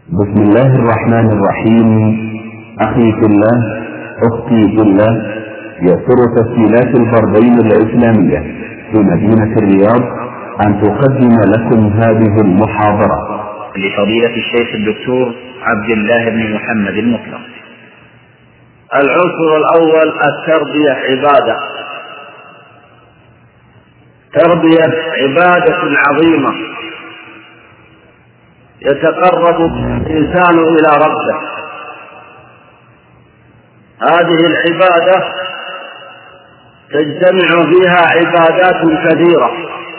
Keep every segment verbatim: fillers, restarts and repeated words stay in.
بسم الله الرحمن الرحيم. أخي في الله، أختي في الله، يسر تسجيلات البردين الإسلامية في مدينة الرياض أن تقدم لكم هذه المحاضرة لفضيلة الشيخ الدكتور عبد الله بن محمد المطلق. العنصر الأول: التربية عبادة. تربية عبادة عظيمة يتقرب الإنسان إلى ربه. هذه العبادة تجتمع فيها عبادات كثيرة،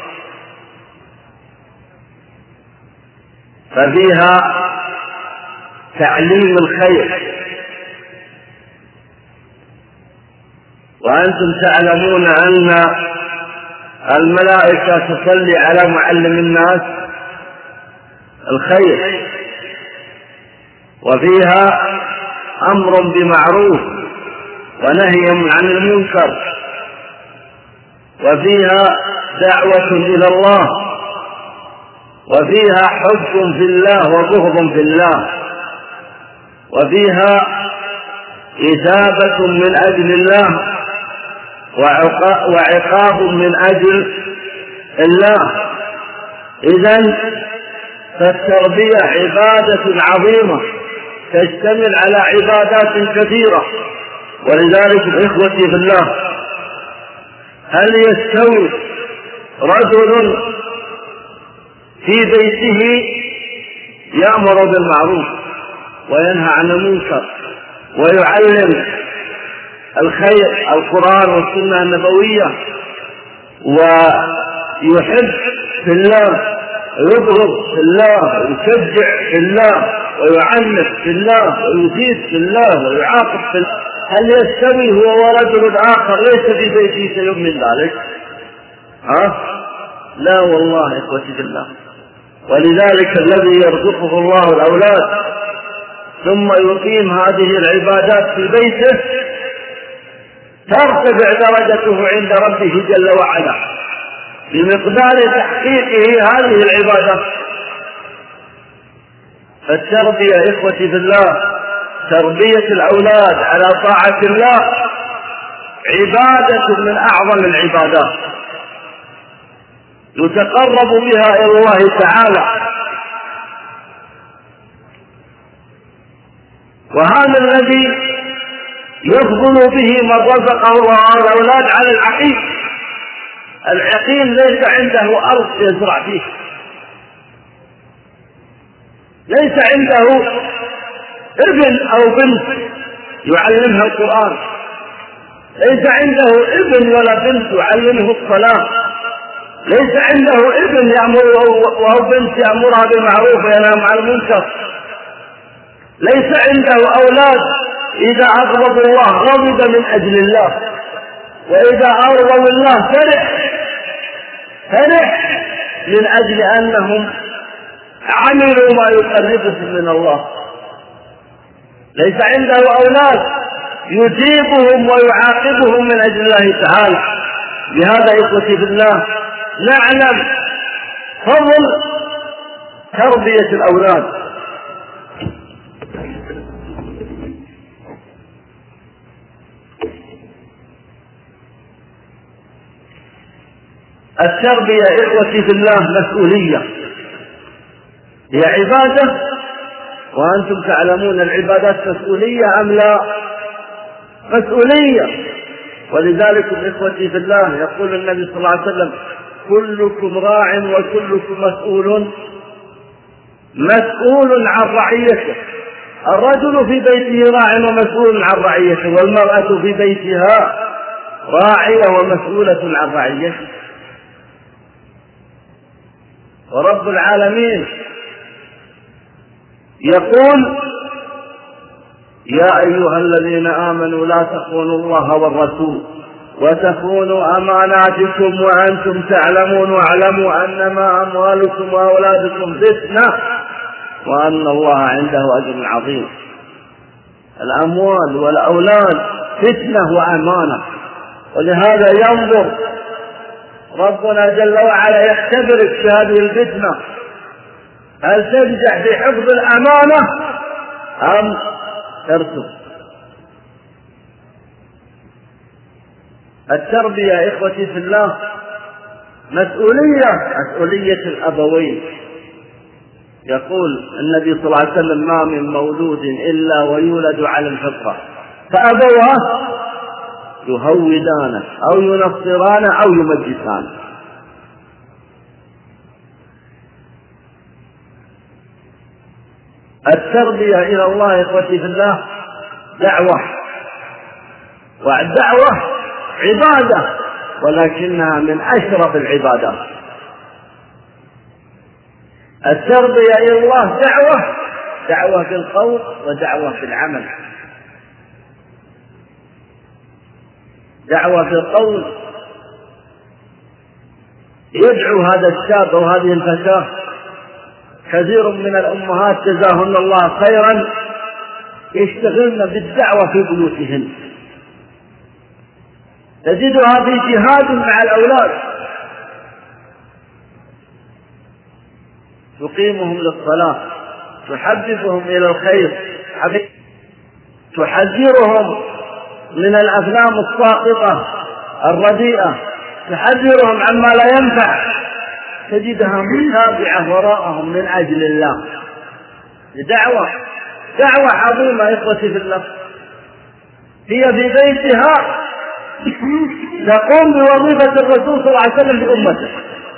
ففيها تعليم الخير، وأنتم تعلمون أن الملائكة تصلي على معلم الناس الخير، وفيها أمر بمعروف ونهي عن المنكر، وفيها دعوة إلى الله، وفيها حب في الله وبغض في الله، وفيها إثابة من أجل الله وعقاب من أجل الله. إذن فالتربية عبادة عظيمة تشتمل على عبادات كثيرة. ولذلك إخوتي في الله، هل يستوي رجل في بيته يأمر بالمعروف وينهى عن المنكر ويعلم الخير القرآن والسنة النبوية، ويحب في الله ويبغض في الله ويشجع في الله ويعنف في الله ويزيد في الله ويعاقب في الله؟ هل يستوي هو ورجل آخر ليس في بيته شيء من ذلك؟ ها؟ لا والله إخوتي في الله. ولذلك الذي يرزقه الله الأولاد ثم يقيم هذه العبادات في بيته ترتفع درجته عند ربه جل وعلا بمقدار تحقيقه هذه العبادة. فالتربية إخوتي في الله، تربية الأولاد على طاعة الله عبادة من أعظم العبادات يتقرب بها إلى الله تعالى. وهذا الذي يفضل به من رزقه الله الأولاد على العقيم. العقيم ليس عنده أرض يزرع فيه، ليس عنده ابن أو بنت يعلمها القرآن، ليس عنده ابن ولا بنت يعلمه الصلاة، ليس عنده ابن يأمر وهو بنت يأمرها بالمعروف وينهى عن المنكر، ليس عنده أولاد إذا أغضب الله غضب من أجل الله، وإذا أرضوا الله فرح فرح من أجل أنهم عملوا ما يقربهم من الله. ليس عنده أولاد يجيبهم ويعاقبهم من أجل الله تعالى. بهذا إخوتي في الله نعلم فضل تربية الأولاد. التربية إخوتي في الله مسؤولية، هي عبادة، وأنتم تعلمون العبادات مسؤولية أم لا؟ مسؤولية. ولذلك إخوتي في الله يقول النبي صلى الله عليه وسلم: كلكم راع وكلكم مسؤول مسؤول عن رعيته. الرجل في بيته راع ومسؤول عن رعيته، والمرأة في بيتها راعية ومسؤولة عن رعيته. ورب العالمين يقول: يا أيها الذين آمنوا لا تخونوا الله والرسول وتخونوا أماناتكم وأنتم تعلمون واعلموا أنما أموالكم وأولادكم فتنة وأن الله عنده أجر عظيم. الأموال والأولاد فتنة وأمانة، ولهذا ينظر ربنا جل وعلا يختبرك في هذه الفتنة هل تنجح في حفظ الأمانة أم ترسب؟ التربية يا إخوتي في الله مسؤولية مسؤولية الأبوين. يقول النبي صلى الله عليه وسلم: ما من مولود إلا ويولد على الفطرة فأبواه يهودانه أو ينصرانه أو يمجسانه. التربية إلى الله يا إخوتي في الله دعوة، والدعوة عبادة، ولكنها من أشرف العبادات. التربية إلى الله دعوة، دعوة في القول ودعوة في العمل. دعوة في القول يدعو هذا الشاب أو هذه الفتاة. كثير من الأمهات جزاهن الله خيرا يشتغلن بالدعوة في بيوتهن، تجدها في جهاد مع الأولاد، تقيمهم للصلاة، تحببهم إلى الخير، تحذرهم من الأفلام الساقطة الرديئة، تحذرهم عما لا ينفع، تجدها متابعة وراءهم من أجل الله. دعوة دعوة عظيمة إخوتي في الله. هي في بيتها تقوم بوظيفة الرسول صلى الله عليه وسلم لأمته.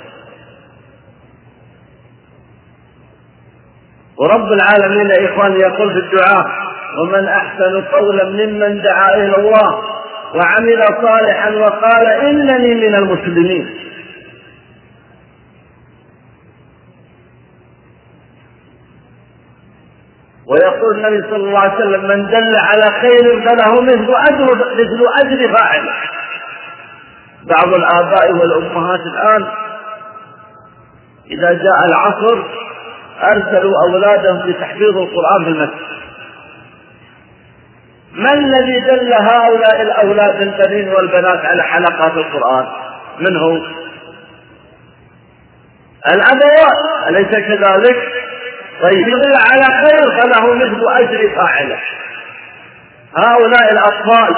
ورب العالمين يا إخواني يقول في الدعاء: ومن أحسن قولا ممن دعا إلى الله وعمل صالحا وقال إنني من المسلمين. ويقول النبي صلى الله عليه وسلم: من دل على خير فله مثل أجر مثل أجر فاعله. بعض الآباء والأمهات الآن إذا جاء العصر أرسلوا أولادهم لتحفيظ القرآن في المسجد. ما الذي دل هؤلاء الأولاد البنين والبنات على حلقات القرآن؟ من هو؟ الأبوات، أليس كذلك؟ طيب يدل على خير فله مثل أجر فاعله. هؤلاء الأطفال،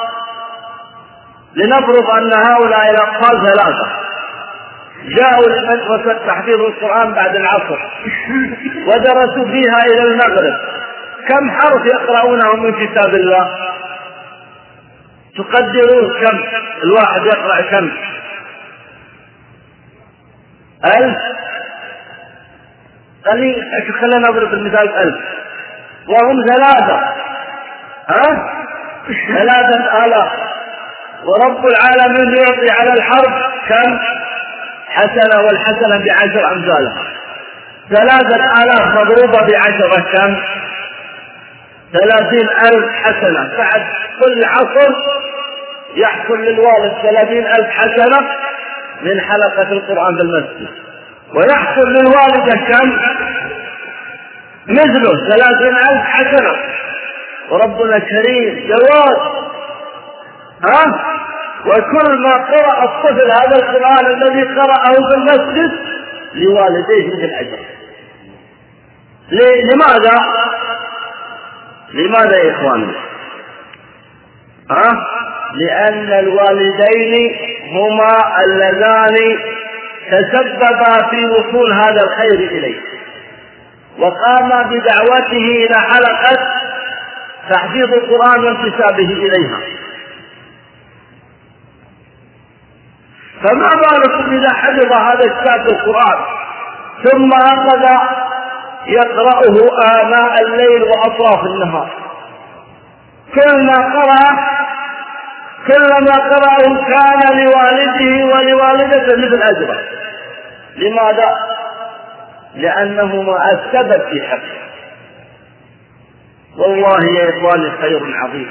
لنفرض أن هؤلاء الأطفال ثلاثة جاءوا لمدرسة تحفيظ القرآن بعد العصر ودرسوا فيها إلى المغرب، كم حرف يقرؤونه من كتاب الله؟ تقدرون كم الواحد يقرأ؟ كم؟ ألف؟ خلينا نضرب المثال ألف، وهم ثلاثة، ها؟ ثلاثة آلاف، ورب العالمين يعطي على الحرف كم؟ حسنة، والحسنة بعشر أمثالها. ثلاثة آلاف مضروبة بعشرة كم؟ ثلاثين ألف حسنة. بعد كل عصر يحصل للوالد ثلاثين ألف حسنة من حلقة القرآن في المسجد، ويحصل للوالدة كم؟ مثله ثلاثين ألف حسنة. وربنا كريم جواد، ها؟ وكل ما قرأ الطفل هذا القرآن الذي قرأه في المسجد لوالديه مثل أجر. لماذا؟ لماذا يا إخواني؟ ها؟ لأن الوالدين هما اللذان تسببا في وصول هذا الخير إليه، وقاما بدعوته إلى حلقة تحفيظ القرآن وانتسابه إليها. فما بالكم إذا حفظ هذا الشاب القرآن ثم أخذ يقرأه آناء الليل وأطراف النهار، كل ما قرأ كلما قرأه كان لوالده ولوالدته مثل أجره. لماذا؟ لأنهما السبب في حفظه. والله يا إخواني خير عظيم،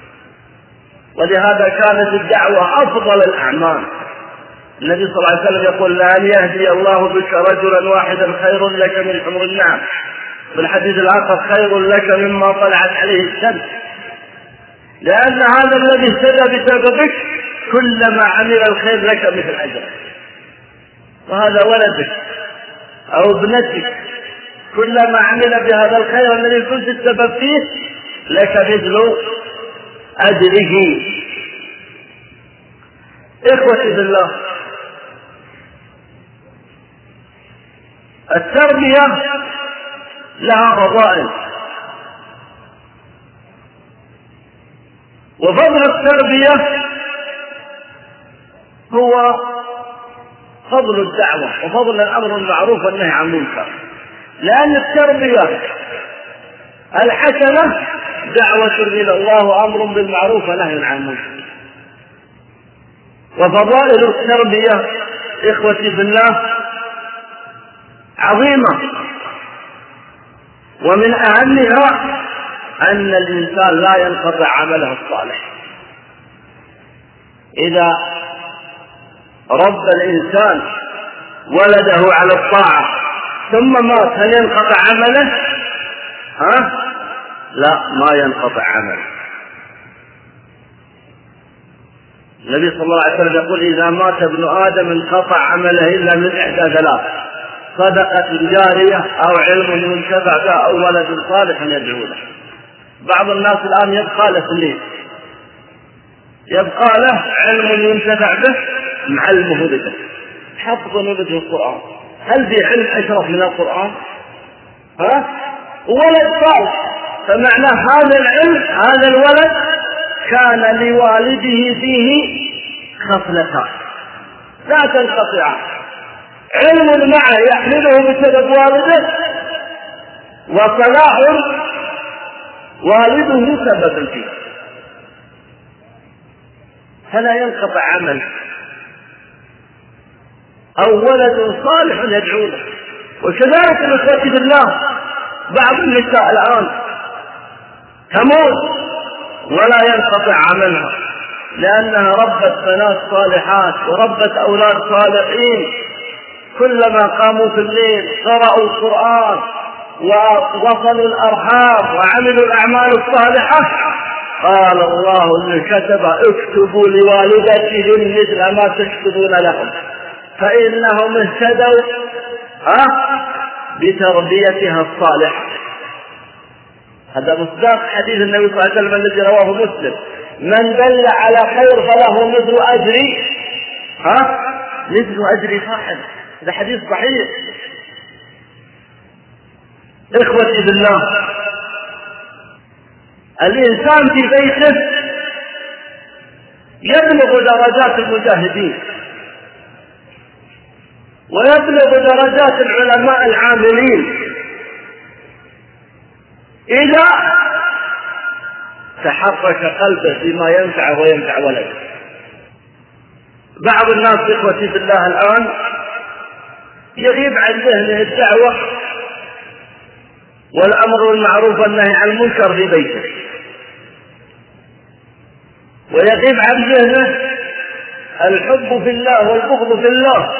ولهذا كانت الدعوة أفضل الأعمال. النبي صلى الله عليه وسلم يقول: لأن يهدي الله بك رجلا واحدا خير لك من حمر النعم. في الحديث الآخر: خير لك مما طلعت عليه الشمس. لأن هذا الذي اهتدى بسببك كلما عمل الخير لك مثل أجر. وهذا ولدك أو ابنتك كلما عمل بهذا الخير الذي كنت السبب فيه لك مثل أجره. إخوتي بالله، التربية لها فضائل، وفضل التربية هو فضل الدعوة وفضل الأمر بالمعروف والنهي عن المنكر، لأن التربية الحسنة دعوة إلى الله وأمر بالمعروف ونهي عن المنكر. وفضائل التربية إخوتي بالله عظيمة، ومن أهمها أن الإنسان لا ينقطع عمله الصالح. إذا رب الإنسان ولده على الطاعة ثم مات هل ينقطع عمله؟ ها؟ لا، ما ينقطع عمله. النبي صلى الله عليه وسلم يقول إذا مات ابن آدم انقطع عمله إلا من إحدى ثلاث: صدقة جارية أو علم ينتفع به أو ولد صالح يدعو له. بعض الناس الآن يبقى له اثنين: يبقى له علم ينتفع به معلمه بده، حفظ نبذه القرآن. هل في علم أشرف من القرآن؟ ها؟ ولد صالح، فمعنى هذا العلم هذا الولد كان لوالده فيه خصلتان لا تنقطعان: علم معه يحمله بسبب والده، وصلاح والده سبب فيه، فلا ينقطع عمل. أو ولد صالح يدعو له. وكذلك الإخوة بالله بعض النساء الآن تموت ولا ينقطع عملها، لأنها ربت بنات صالحات وربت أولاد صالحين، كلما قاموا في الليل قرأوا القرآن ووصلوا الأرحام وعملوا الأعمال الصالحة قال الله اللي كتب: اكتبوا لوالدتهم مثل ما تكتبون لهم فإنهم اهتدوا بتربيتها الصالحة. هذا مصداق حديث النبي صلى الله عليه وسلم الذي رواه مسلم: من دل على خير فله مثل أجر ها مثل أجر فاعل. هذا حديث صحيح. إخوتي بالله، الإنسان في بيته يبلغ درجات المجاهدين ويبلغ درجات العلماء العاملين إذا تحرك قلبه فيما ينفعه وينفع ولده. بعض الناس إخوتي بالله الآن يغيب عن ذهنه الدعوة والأمر بالمعروف والنهي عن المنكر في بيته، ويغيب عن ذهنه الحب في الله والبغض في الله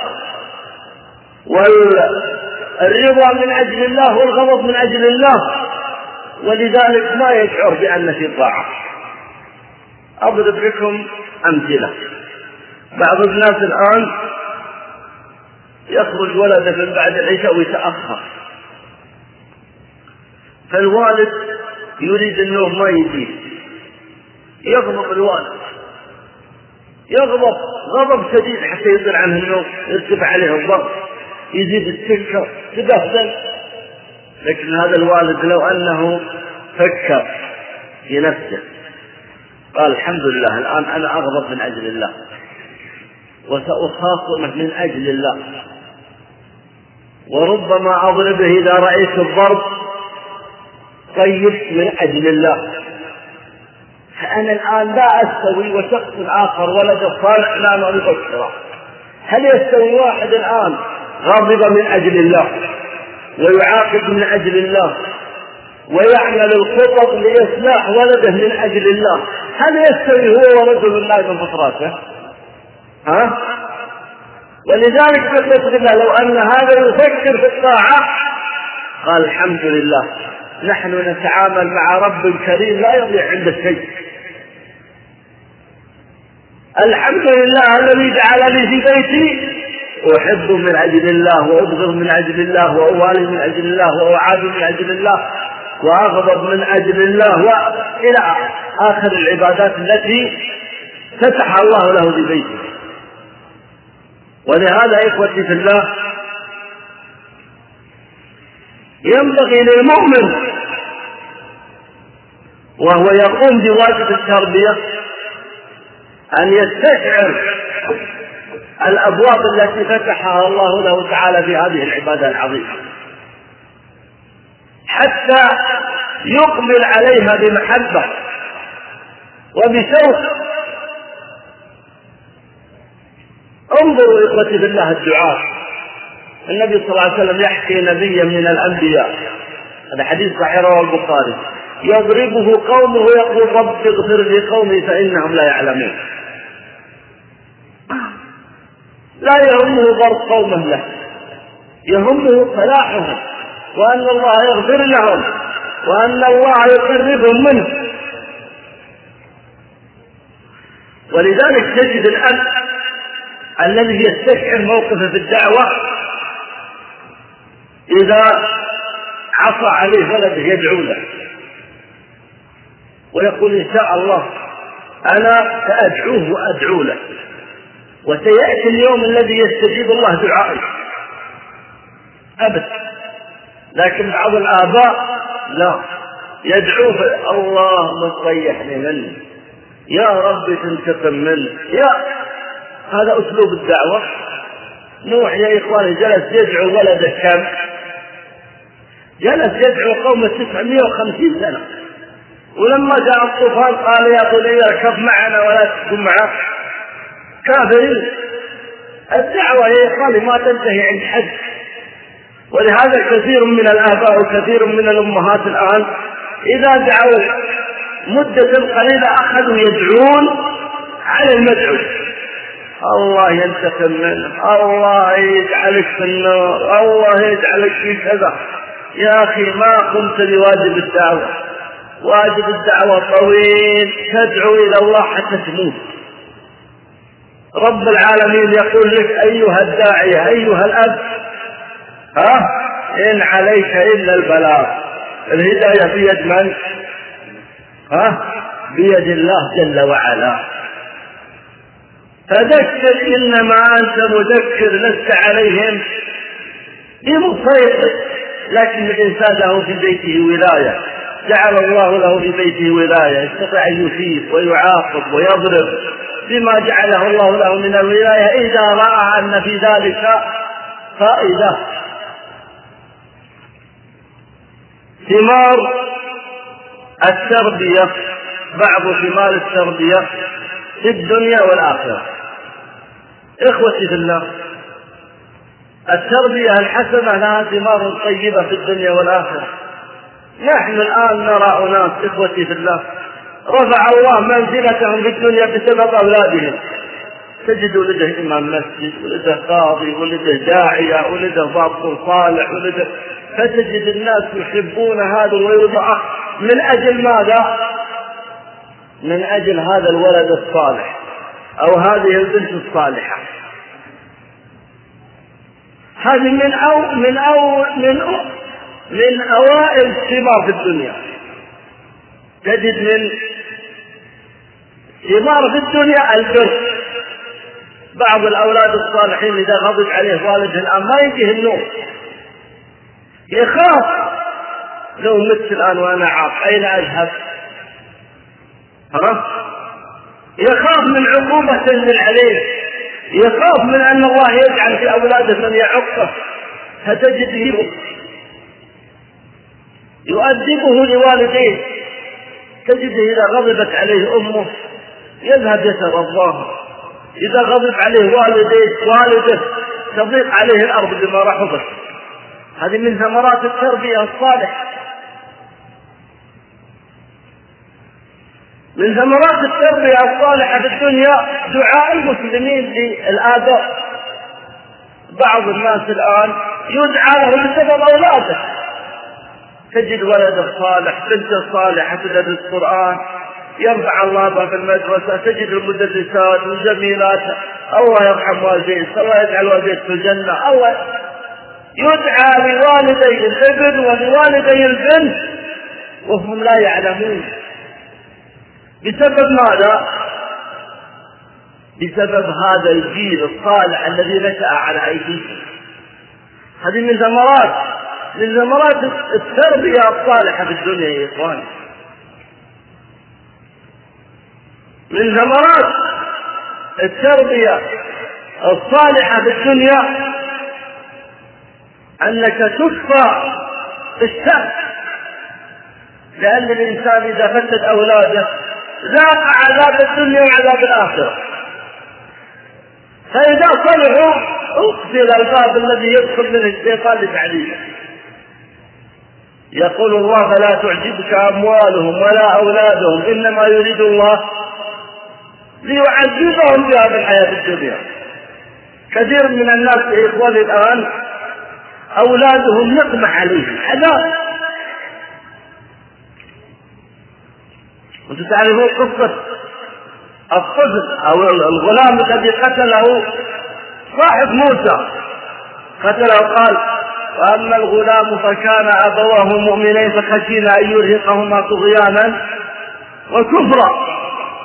والرضا من أجل الله والغضب من أجل الله، ولذلك ما يشعر بأن في طاعة. أضرب لكم أمثلة. بعض الناس الآن يخرج ولده من بعد العشاء ويتأخر، فالوالد يريد النوم ما يجيه، يغضب الوالد، يغضب غضب شديد حتى يضل عنه النوم، يرتفع عليه الضغط، يزيد السكر، تبهدل. لكن هذا الوالد لو أنه فكر في نفسه قال الحمد لله الآن أنا أغضب من أجل الله وسأخاصمه من أجل الله، وربما أضربه إذا رأيت الضرب طيب من أجل الله، فأنا الآن لا أستوي وشخص آخر ولد الصالح لا نبشره. هل يستوي واحد الآن غاضب من أجل الله ويعاقب من أجل الله ويعمل الخطط لإصلاح ولده من أجل الله، هل يستوي هو ورجل الله من فطراته؟ ها؟ ولذلك قلت لله لو أن هذا يفكر في الطاعة قال الحمد لله نحن نتعامل مع رب كريم لا يضيع عنده شيء. الحمد لله الذي جعلني في بيتي أحب من أجل الله، وأبغض من أجل الله، وأوالي من أجل الله، وأعادي من أجل الله، وأغضب من أجل الله، وإلى آخر العبادات التي فتح الله له ببيته. ولهذا إخوتي في الله ينبغي للمؤمن وهو يقوم بواجب التربية أن يستشعر الأبواب التي فتحها الله له تعالى في هذه العبادة العظيمة، حتى يقبل عليها بمحبة وبشوق. انظروا إخوتي بالله الدعاء، النبي صلى الله عليه وسلم يحكي نبيا من الأنبياء، هذا حديث صحيح رواه البخاري، يضربه قومه يقول رب اغفر لي قومي فإنهم لا يعلمون. لا يهمه ضرب قومه له، يهمه صلاحهم، وأن الله يغفر لهم، وأن الله يقربهم منه. ولذلك تجد الأب الذي يستشعر موقفه في الدعوة إذا عصى عليه ولده يدعو له ويقول إن شاء الله أنا سأدعوه وأدعو له، وسيأتي اليوم الذي يستجيب الله دعائي أبدا. لكن بعض الآباء لا، يدعوه اللهم صيحني منه، يا رب تنتقم منه، يا هذا أسلوب الدعوة. نوح يا إخواني جلس يدعو ولده كم؟ جلس يدعو قوم تسعمائة وخمسين سنة، ولما جاء الطوفان قال يا بني اركب معنا ولا تكن معه كافرين. الدعوة يا إخواني ما تنتهي عند حد. ولهذا كثير من الآباء وكثير من الأمهات الآن إذا دعوا مدة قليلة أخذوا يدعون على المدعو، الله ينتقم منه، الله يجعلك في النار، الله يجعلك في كذا. يا أخي ما قمت بواجب الدعوة. واجب الدعوة طويل، تدعو إلى الله حتى تموت. رب العالمين يقول لك أيها الداعية أيها الأب، ها إن عليك إلا البلاغ. الهداية بيد من؟ ها بيد الله جل وعلا. فذكر إنما أنت مذكر لست عليهم بمسيطر، لكن الإنسان له في بيته ولاية، جعل الله له في بيته ولاية، يستطيع أن يثيب ويعاقب ويضرب بما جعله الله له من الولاية إذا رأى أن في ذلك فائدة. ثمار التربية، بعض ثمار التربية في الدنيا والآخرة. إخوتي في الله، التربية الحسنة لها ثمار طيبة في الدنيا والآخرة. نحن الآن نرى أناس إخوتي في الله رفع الله منزلتهم في الدنيا بسبب أولادهم. تجد ولده إمام مسجد، ولده قاضي، ولده داعية، ولده ضابط صالح، ولده، فتجد الناس يحبون هذا ويرضعه من أجل ماذا؟ من أجل هذا الولد الصالح أو هذه البنت الصالحة. هذه من أو من أو من أو من أوائل الثمار في الدنيا. تجد من ثمار في الدنيا البر. بعض الأولاد الصالحين إذا غضب عليه والده الآن ما يجيه النوم، يخاف لو مت الآن وأنا عاق أين أذهب؟ ها؟ يخاف من عقوبة تنزل عليه، يخاف من أن الله يجعل في أولاده من يعقه، فتجده يؤدبه لوالديه. تجده إذا غضبت عليه أمه يذهب يترضاها، إذا غضب عليه والديه والده تضيق عليه الأرض بما رحبت. هذه من ثمرات التربية الصالحة. من ثمرات التربية الصالحة في الدنيا دعاء المسلمين للآباء. بعض الناس الآن يدعى له بسبب أولاده. تجد ولد صالح، بنت صالحة تدرس القرآن، ينفع الله بها في المدرسة، تجد المدرسات والزميلات الله يرحم والديك، الله يجعل والديك في الجنة، الله يدعى لوالدي الابن ولوالدي البنت وهم لا يعلمون. بسبب ماذا؟ بسبب هذا الجيل الصالح الذي نشأ على أيديهم. هذه من ثمرات من ثمرات التربية الصالحة في الدنيا يا إخواني. من ثمرات التربية الصالحة في الدنيا أنك تكفى الشر، لأن الإنسان إذا فسد أولاده ذاق عذاب الدنيا وعذاب الآخرة. فإذا صلحوا اقفل الباب الذي يدخل منه الشيطان لتعذيبه. يقول الله: فلا تعجبك أموالهم ولا أولادهم إنما يريد الله ليعذبهم بها في الحياة الدنيا. كثير من الناس يا إخواني الآن أولادهم نقمة عليهم، عذاب. وانتم تعرفون قصة الطفل أو الغلام الذي قتله صاحب موسى، قتله قال: وأما الغلام فكان أبواه مؤمنين فخشينا أن يرهقهما طغيانا وكفرا.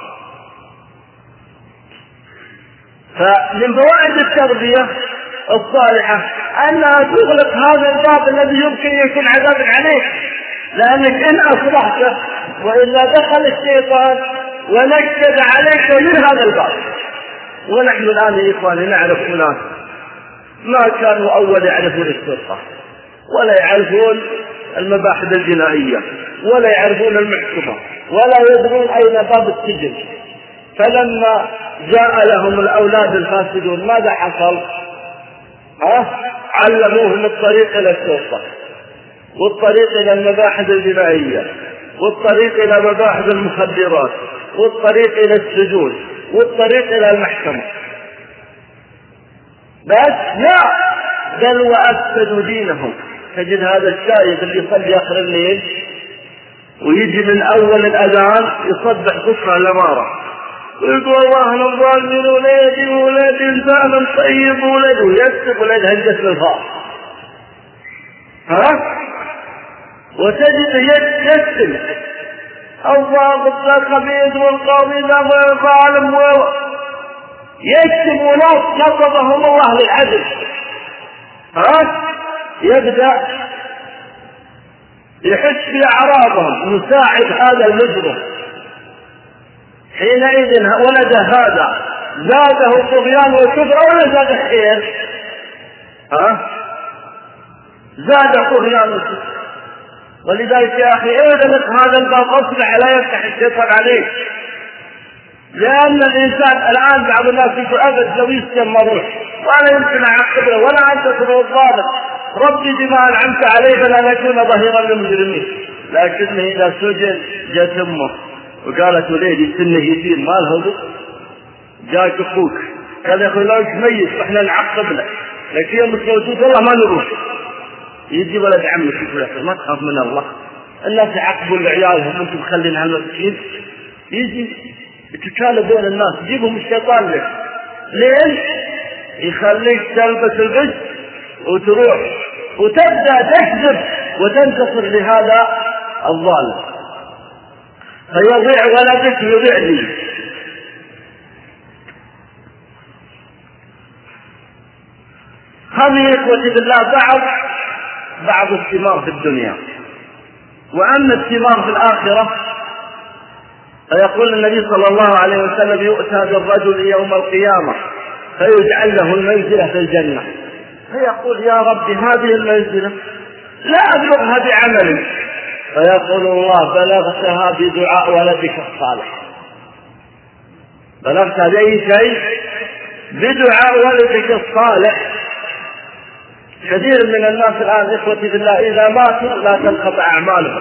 فمن فوائد التربية الصالحة أنها تغلق هذا الباب الذي يمكن يكون عذاب عليك، لأنك إن أصلحت وإلا دخل الشيطان ونكد عليك من هذا الباب. ونحن الآن يا إخواني نعرف أناس ما كانوا أول يعرفون الشرطة ولا يعرفون المباحث الجنائية ولا يعرفون المحكمة ولا يدرون أين باب السجن، فلما جاء لهم الأولاد الفاسدون ماذا حصل؟ ها؟ علموهم الطريق إلى الشرطة والطريق إلى المباحث الجنائية والطريق إلى مباحث المخدرات والطريق إلى السجون والطريق إلى المحكمة. بس لا، بل وأفسدوا دينهم. تجد هذا الشايب اللي يصلي آخر الليل ويجي من أول الأذان يصبح كفر الأمارة ويقول الله أنا ظالمين ولادي وولادي إنسان طيب وولادي ويكتب ولاد هنجس الفار. ها؟ وتجد يكتب الضابط الخبيث والقاضي لا ظالم يكتب وناس كتبهم الله للعدل. ها؟ يبدأ يحس بأعراضهم يساعد هذا المجرم. حينئذ ولد هذا زاده طغيان وكفر ولا زاد خير؟ ها؟ زاد طغيان وكفر. ولذلك يا أخي اغلق هذا الباب أصلح لا يفتح الشيطان عليك، لأن الإنسان الآن بعض الناس يقول أبد لو يسلم مروح وأنا يمكن أعقب له ولا أنت تكون الظالم ربي بما أنعمت عليه فلا نكون ظهيرا للمجرمين. لكنه إذا سجن جاءت أمه وقالت وليدي سنه يسير ما له جاك أخوك قال يا أخي لا ميت وإحنا نعقب له لكن يوم الصوتوت والله ما نروح. يجي ولد عمك يقول لك ما تخاف من الله، الناس يعقبوا لعيالهم وانتم مخلين على المسكين. يجي يتكالب بين الناس يجيبهم الشيطان لك. لين يخليك تلبس البس وتروح وتبدأ تكذب وتنتصر لهذا الظالم فيضيع ولدك يضيع لي. هذه إخوتي بالله بعض بعض الثمار في الدنيا. وأما الثمار في الآخرة فيقول النبي صلى الله عليه وسلم يؤتى بالرجل يوم القيامة فيجعل له المنزلة في الجنة فيقول يا رب هذه المنزلة لا أبلغها بعمل، فيقول الله بلغتها بدعاء ولدك الصالح. بلغتها بأي شيء؟ بدعاء ولدك الصالح. كثير من الناس الآن إخوتي بالله إذا ماتوا لا تنقطع أعمالهم.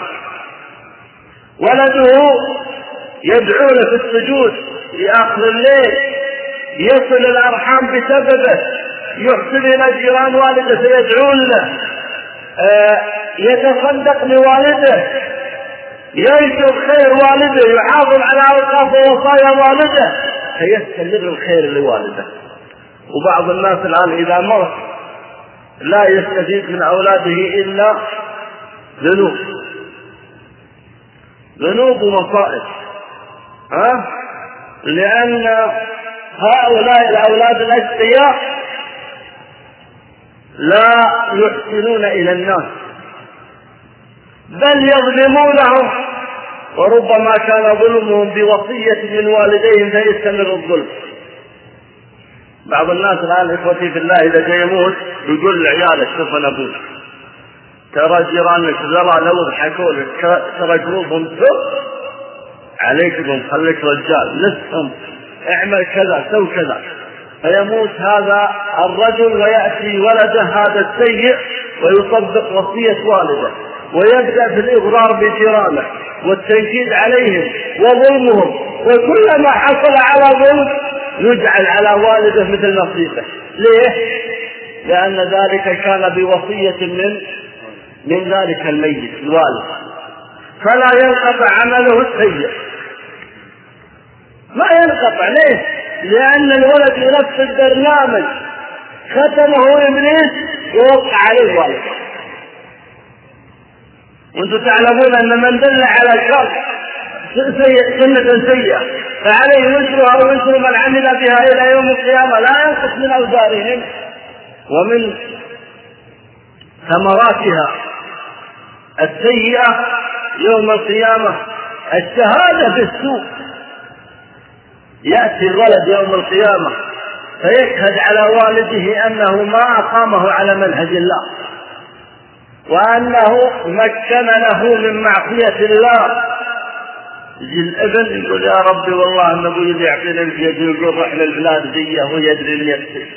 ولده يدعون في السجود في آخر الليل يصل الأرحام بسببه، يحسن إلى جيران والده فيدعون له، آه يتصدق لوالده، ينشر خير والده، يحافظ على أوقاف ووصايا والده فيستمر الخير لوالده. وبعض الناس الآن إذا مات لا يستفيد من أولاده إلا ذنوب ذنوب ومصائب، ها؟ لأن هؤلاء الأولاد الأشقياء لا يحسنون إلى الناس بل يظلمونهم، وربما كان ظلمهم بوصية من والديهم فيستمر الظلم. بعض الناس الآن إخوتي في الله إذا جاء يموت يقول لعياله شوف أنا أبوك ترى جيرانك زرع لو ضحكوا لك ترى قلوبهم تب عليك بهم خليك رجال نسهم اعمل كذا سو كذا، فيموت هذا الرجل ويأتي ولده هذا السيء ويطبق وصية والده ويبدأ في الإغرار بجيرانه والتنكيد عليهم وظلمهم، وكلما حصل على ظلم يجعل على والده مثل نصيبه. ليه؟ لأن ذلك كان بوصية من من ذلك الميت الوالد، فلا ينقطع عمله السيء، ما ينقطع. ليه؟ لأن الولد ينفذ برنامج ختمه إبليس ووقع عليه والد. وانتم تعلمون أن من دل على شر سيء سنة سيئة فعليه وزرها ووزر من عمل بها إلى يوم القيامة لا ينقص من أوزارهم. ومن ثمراتها السيئة يوم القيامة الشهادة بالسوء. يأتي الولد يوم القيامة فيشهد على والده أنه ما أقامه على منهج الله وأنه مكن له من معصية الله. يجي الابن يقول يا ربي والله أن أبوي يعطيني الجد يقول رحل البلاد دي ويدري اليد،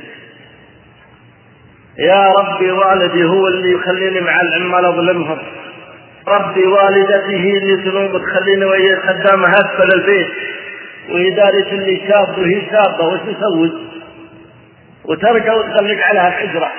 يا ربي والدي هو اللي يخليني مع العمال أظلمهم، ربي والدته اللي تنوم تخليني وهي خدامة أسفل البيت ويدارس اللي شاب وهي شابة وش تسوي وتركه وتخليك عليها الحجرة.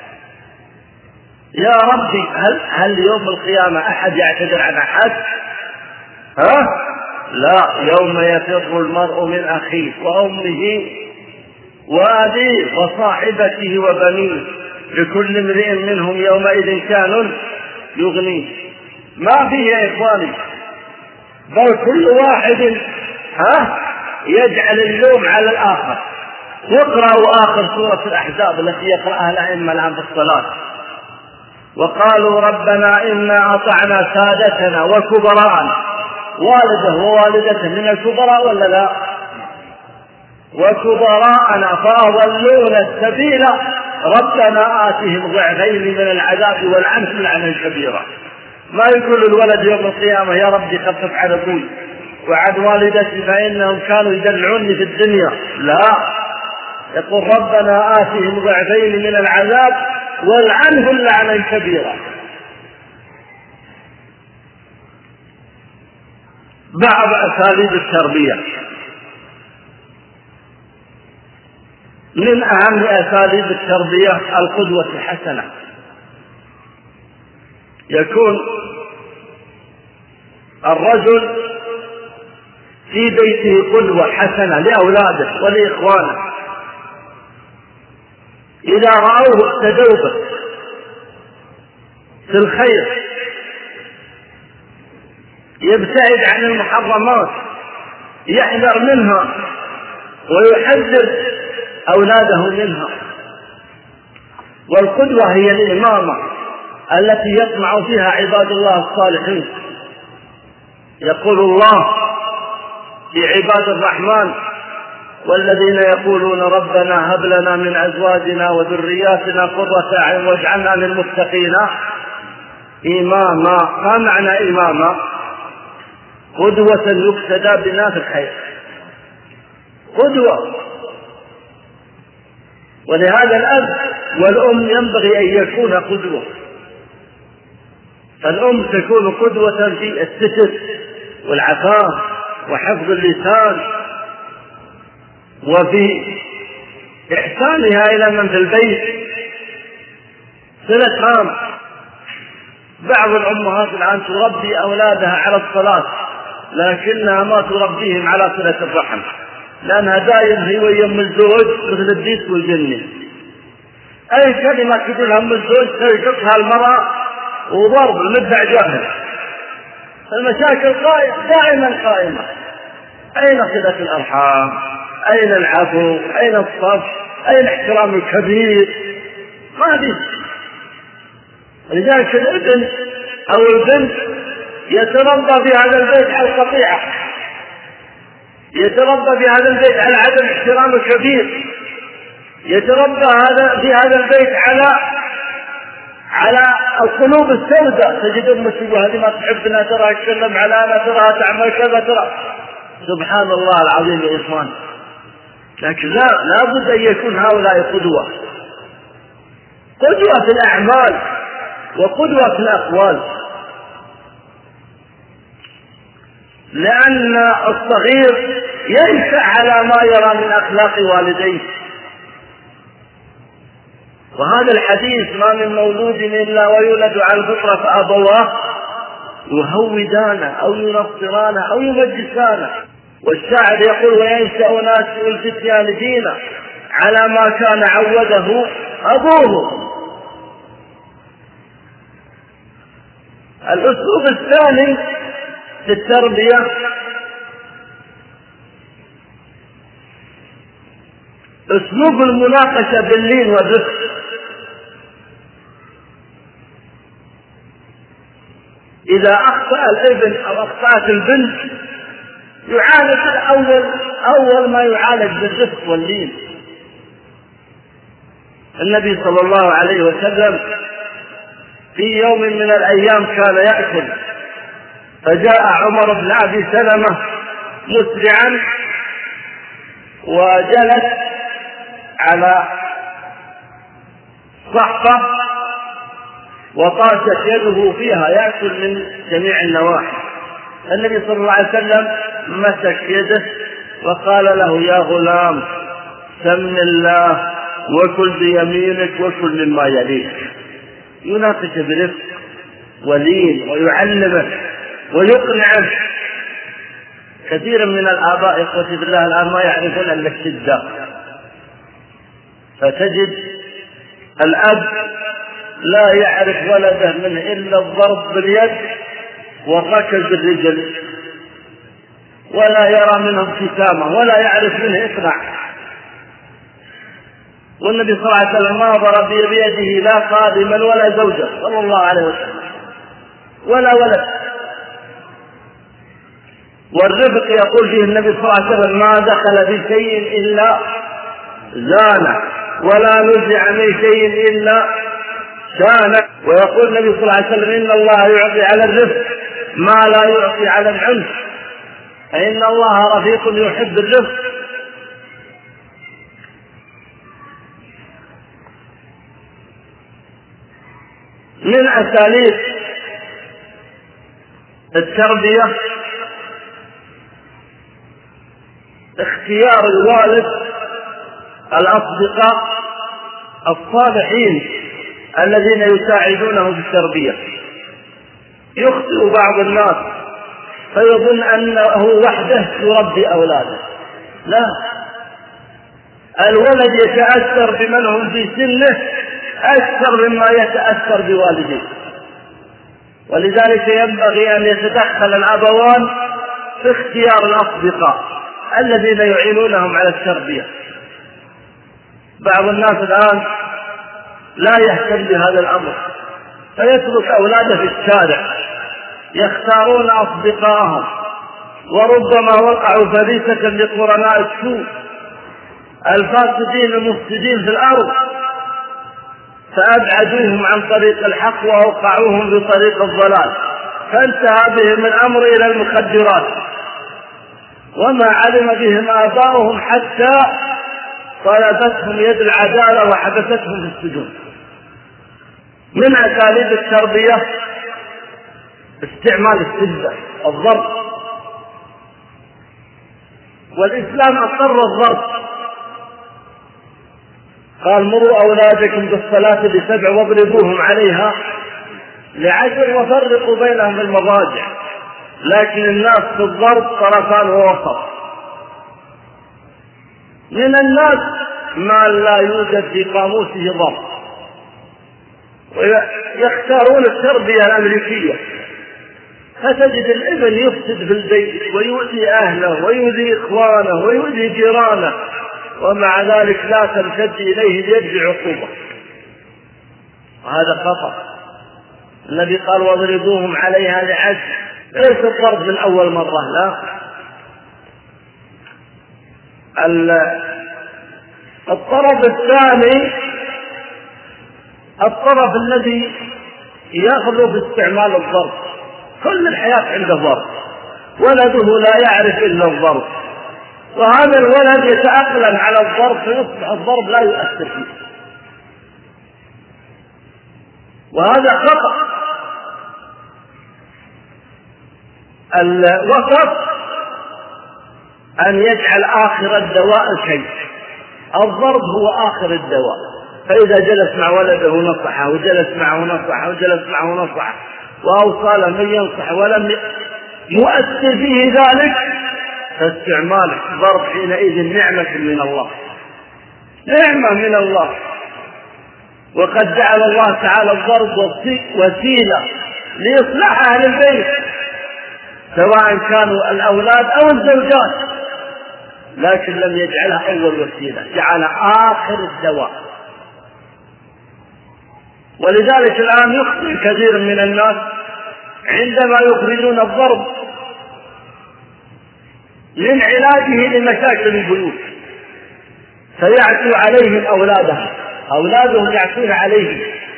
يا ربي هل, هل يوم القيامة أحد يعتذر عن أحد؟ ها؟ لا، يوم يفر المرء من أخيه وأمه وأبيه وصاحبته وبنيه لكل امرئ منهم يومئذ كان يغنيه. ما فيه يا إخواني، بل كل واحد ها يجعل اللوم على الآخر. واقرأوا آخر سورة الأحزاب التي يقرأها الأئمة الآن في الصلاة: وقالوا ربنا إنا أطعنا سادتنا وكبراءنا. والده ووالدته من الكبراء ولا لا؟ وكبراءنا فأضلونا السبيل ربنا آتهم ضعفين من العذاب والعنهم لعنا كبيرا. ما يقول الولد يوم القيامة يا ربي خفف عن أبوي وعن والدتي فإنهم كانوا يدلعوني في الدنيا، لا، يقول ربنا آتهم ضعفين من العذاب والعنهم لعنا كبيرا. بعض أساليب التربية، من أهم أساليب التربية القدوة الحسنة. يكون الرجل في بيته قدوة حسنة لأولاده ولإخوانه، إذا رأوه اقتدوا به في الخير، يبتعد عن المحرمات، يحذر منها ويحذر أولاده منها. والقدوة هي الإمامة التي يطمع فيها عباد الله الصالحين. يقول الله في عباد الرحمن: والذين يقولون ربنا هب لنا من أزواجنا وذرياتنا قرة أعين واجعلنا للمتقين إماما. ما معنى إماما؟ قدوة يقتدى بنا في الخير، قدوة. ولهذا الأب والأم ينبغي أن يكون قدوة. فالأم تكون قدوة في الستر والعفاف وحفظ اللسان وفي إحسانها إلى من في البيت، صلة رحم، بعض الأمهات الآن تربي أولادها على الصلاة لكنها ما تربيهم على صلة الرحم، لأنها دائم هي ويم الزوج مثل الديس والجني، أي كلمة تقولها من الزوج تلقطها المرأة وضرب المدفع جاهل. المشاكل قائمة دائما قائمة. أين صلة الأرحام؟ أين العفو؟ أين الصف؟ أين احترام الكبير؟ ما في. لذلك الابن أو البنت يتربى في هذا البيت على القطيعة، يتربى في هذا البيت على عدم احترام الكبير، يتربى هذا في هذا البيت على على القلوب السوداء. تجد أمك تقول هذه ما تحبنا، ترى تتكلم على تراها تعمل كذا، ترى سبحان الله العظيم يا إخوان. لكن لا لابد أن يكون هؤلاء قدوة، قدوة في الأعمال وقدوة في الأقوال، لأن الصغير ينشأ على ما يرى من أخلاق والديه. وهذا الحديث ما من مولود إلا ويولد على الفطرة فأبواه يهودانه أو ينصرانه أو يمجسانه. والشاعر يقول وينشأ ناشئ الفتيان دينا على ما كان عوده أبوه. الأسلوب الثاني في التربية أسلوب المناقشة باللين والرفق. إذا أخطأ الابن أو أخطأت البنت يعالج أول أول ما يعالج بالرفق واللين. النبي صلى الله عليه وسلم في يوم من الأيام كان يأكل، فجاء عمر بن أبي سلمة مسرعا وجلس على صحفة وطاشت يده فيها يأكل من جميع النواحي. النبي صلى الله عليه وسلم مسك يده وقال له يا غلام سم الله وكل بيمينك وكل مما يليك. يناقش برفق ولين ويعلمه ويقنعه. كثير من الآباء إخوتي بالله الآن ما يعرفون إلا الشدة، فتجد الأب لا يعرف ولده منه إلا الضرب باليد والركز بالرجل، ولا يرى منه ابتسامة ولا يعرف منه إقناع. والنبي صلى الله عليه وسلم ما ضرب بيده لا خادما ولا زوجا صلى الله عليه وسلم ولا ولد. والرفق يقول فيه النبي صلى الله عليه وسلم ما دخل في شيء إلا زانه ولا نزع من شيء إلا شانه. ويقول النبي صلى الله عليه وسلم إن الله يعطي على الرفق ما لا يعطي على العنف، فإن الله رفيق يحب الرفق. من أساليب التربية اختيار الوالد الأصدقاء الصالحين الذين يساعدونه في التربية. يخطئ بعض الناس فيظن أنه وحده يربي أولاده، لا، الولد يتأثر بمن هم في سنه أكثر مما يتأثر بوالديه. ولذلك ينبغي أن يتدخل الأبوان في اختيار الأصدقاء الذين يعينونهم على التربية. بعض الناس الآن لا يهتم بهذا الأمر فيترك أولاده في الشارع يختارون أصدقائهم، وربما وقعوا فريسة لقرناء السوء الفاسدين المفسدين في الأرض، فأبعدوهم عن طريق الحق وأوقعوهم في طريق الضلال، فانتهى بهم الأمر إلى المخدرات وما علم بهم آباؤهم حتى طلبتهم يد العدالة وحبستهم في السجون. من أساليب التربية استعمال الشدة الضرب، والإسلام أقر الضرب، قال مروا أولادكم بالصلاة بسبع واضربوهم عليها لعشر وفرقوا بينهم المضاجع، لكن الناس في الضرب طرفان ووسط. من الناس ما لا يوجد في قاموسه ضرب، ويختارون التربية الأمريكية، فتجد الابن يفسد في البيت ويؤذي أهله ويؤذي إخوانه ويؤذي جيرانه، ومع ذلك لا تمتد إليه بيد عقوبة، وهذا خطأ. النبي قال واضربوهم عليها لعشر، ليس الضرب من أول مرة، لا. الطرف الثاني الطرف الذي يغلو باستعمال الضرب، كل الحياة عنده ضرب، ولده لا يعرف إلا الضرب، وهذا الولد يتأقلم على الضرب فيصبح الضرب لا يؤثر فيه، وهذا خطأ. الوسط أن يجعل آخر الدواء الكي، الضرب هو آخر الدواء، فإذا جلس مع ولده نصحه وجلس معه نصحه وجلس معه نصحه وأوصى له من ينصح ولم يؤثر فيه ذلك، فاستعمال الضرب حينئذ نعمة من الله، نعمة من الله. وقد جعل الله تعالى الضرب وسيلة لإصلاح أهل البيت، سواء كانوا الأولاد أو الزوجات، لكن لم يجعلها أول وسيلة، جعل آخر الدواء. ولذلك الآن يخطئ كثير من الناس عندما يخرجون الضرب من علاجه لمشاكل البيوت، فيعتوا عليهم أولادهم أولادهم يعتون عليهم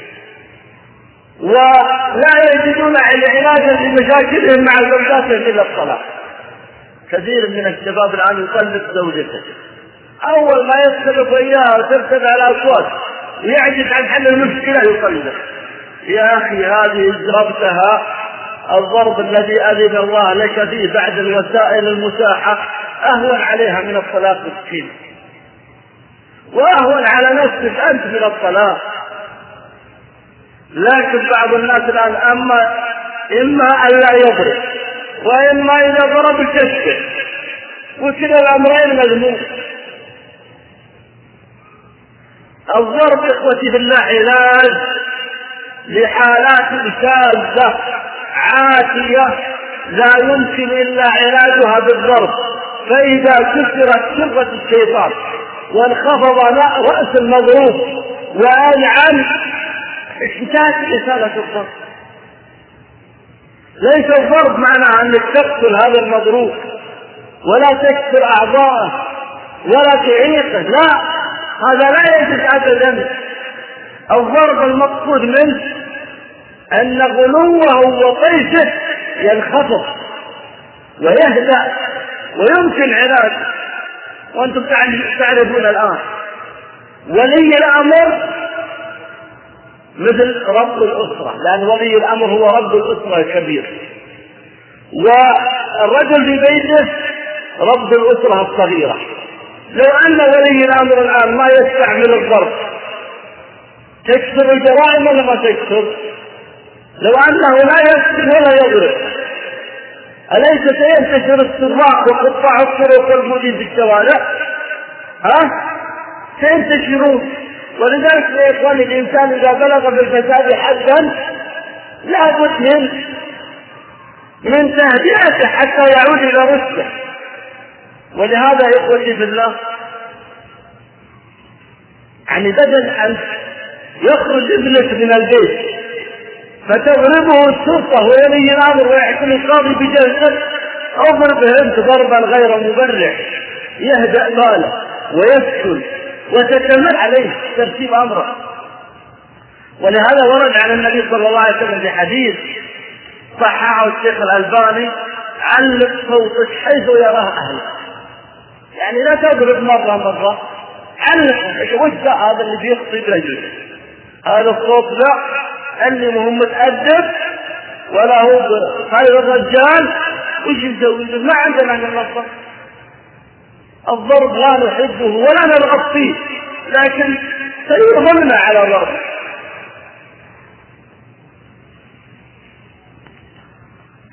ولا يجدون علاجا لمشاكلهم مع زوجاتهم إلا الطلاق. كثير من الشباب الآن يطلق زوجته، أول ما يختلف إياها وترتفع الأصوات ويعجز عن حل المشكلة يطلق. يا أخي هذه ضربتها الضرب الذي أذن الله لك فيه بعد الوسائل المتاحة أهون عليها من الطلاق السكين، وأهون على نفسك أنت من الطلاق. لكن بعض الناس الآن أما إما أن لا يضرب، وإما إذا ضرب يكسر، وكلا الأمرين مذموم. الضرب إخوتي بالله علاج لحالات شاذة عاتية لا يمكن إلا علاجها بالضرب، فإذا كسرت شرة الشيطان وانخفض رأس المضروب وأنعم انتهت رسالة الضرب. ليس الضرب معناه أنك تقتل هذا المضروب ولا تكسر أعضاءه ولا تعيقه، لا، هذا لا يجوز أبدا. الضرب المقصود منه أن غلوه وطيشه ينخفض ويهدأ ويمكن علاجه. وأنتم تعرفون الآن ولي الأمر مثل رب الأسرة، لأن ولي الأمر هو رب الأسرة الكبير، والرجل في بيته رب الأسرة الصغيرة. لو أن ولي الأمر الآن ما يستعمل الضرب تكسر الجرائم ولا ما تكسر؟ لو أنه لا يكسر ولا يضرب أليس سينتشر السراق وقطاع الطرق والمؤذين في الشوارع؟ ها؟ سينتشرون. ولذلك يا إخواني الإنسان إذا بلغ بالفساد حدا لا بد من من تهدئته حتى يعود إلى رشده. ولهذا يا إخوتي في الله، يعني بدل أن يخرج ابنك من البيت فتضربه الشرطة وولي الأمر ويحكم القاضي بجلدك، اضربه أنت ضربا غير مبرح يهدأ باله ويسكن وتكمل عليه ترتيب أمره. ولهذا ورد عن النبي صلى الله عليه وسلم في حديث صححه الشيخ الألباني: علق صوتك حيث يراه أهلك، يعني لا تضرب مرة مرة، علق. وش هذا اللي بيخطب رجل؟ هذا الصوت لا، اللي مهم متأدب ولا هو خير الرجال وش يسوي؟ ما عندنا من النصر. الضرب لا نحبه ولا نرغب فيه، لكن سيرغمنا على ضرب.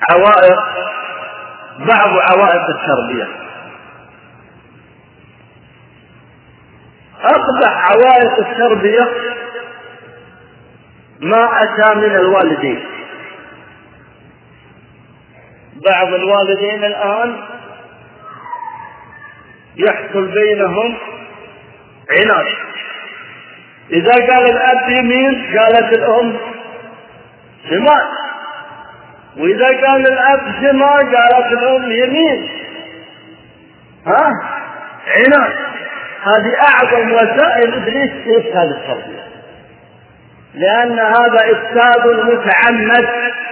عوائق، بعض عوائق التربية. أقبح عوائق التربية ما أتى من الوالدين. بعض الوالدين الآن يحصل بينهم عناد، إذا قال الأب يمين قالت الأم شمال، وإذا قال الأب شمال قالت الأم يمين. ها عناد. هذه أعظم وسائل إبليس في إفساد التربية، لأن هذا إفساد متعمد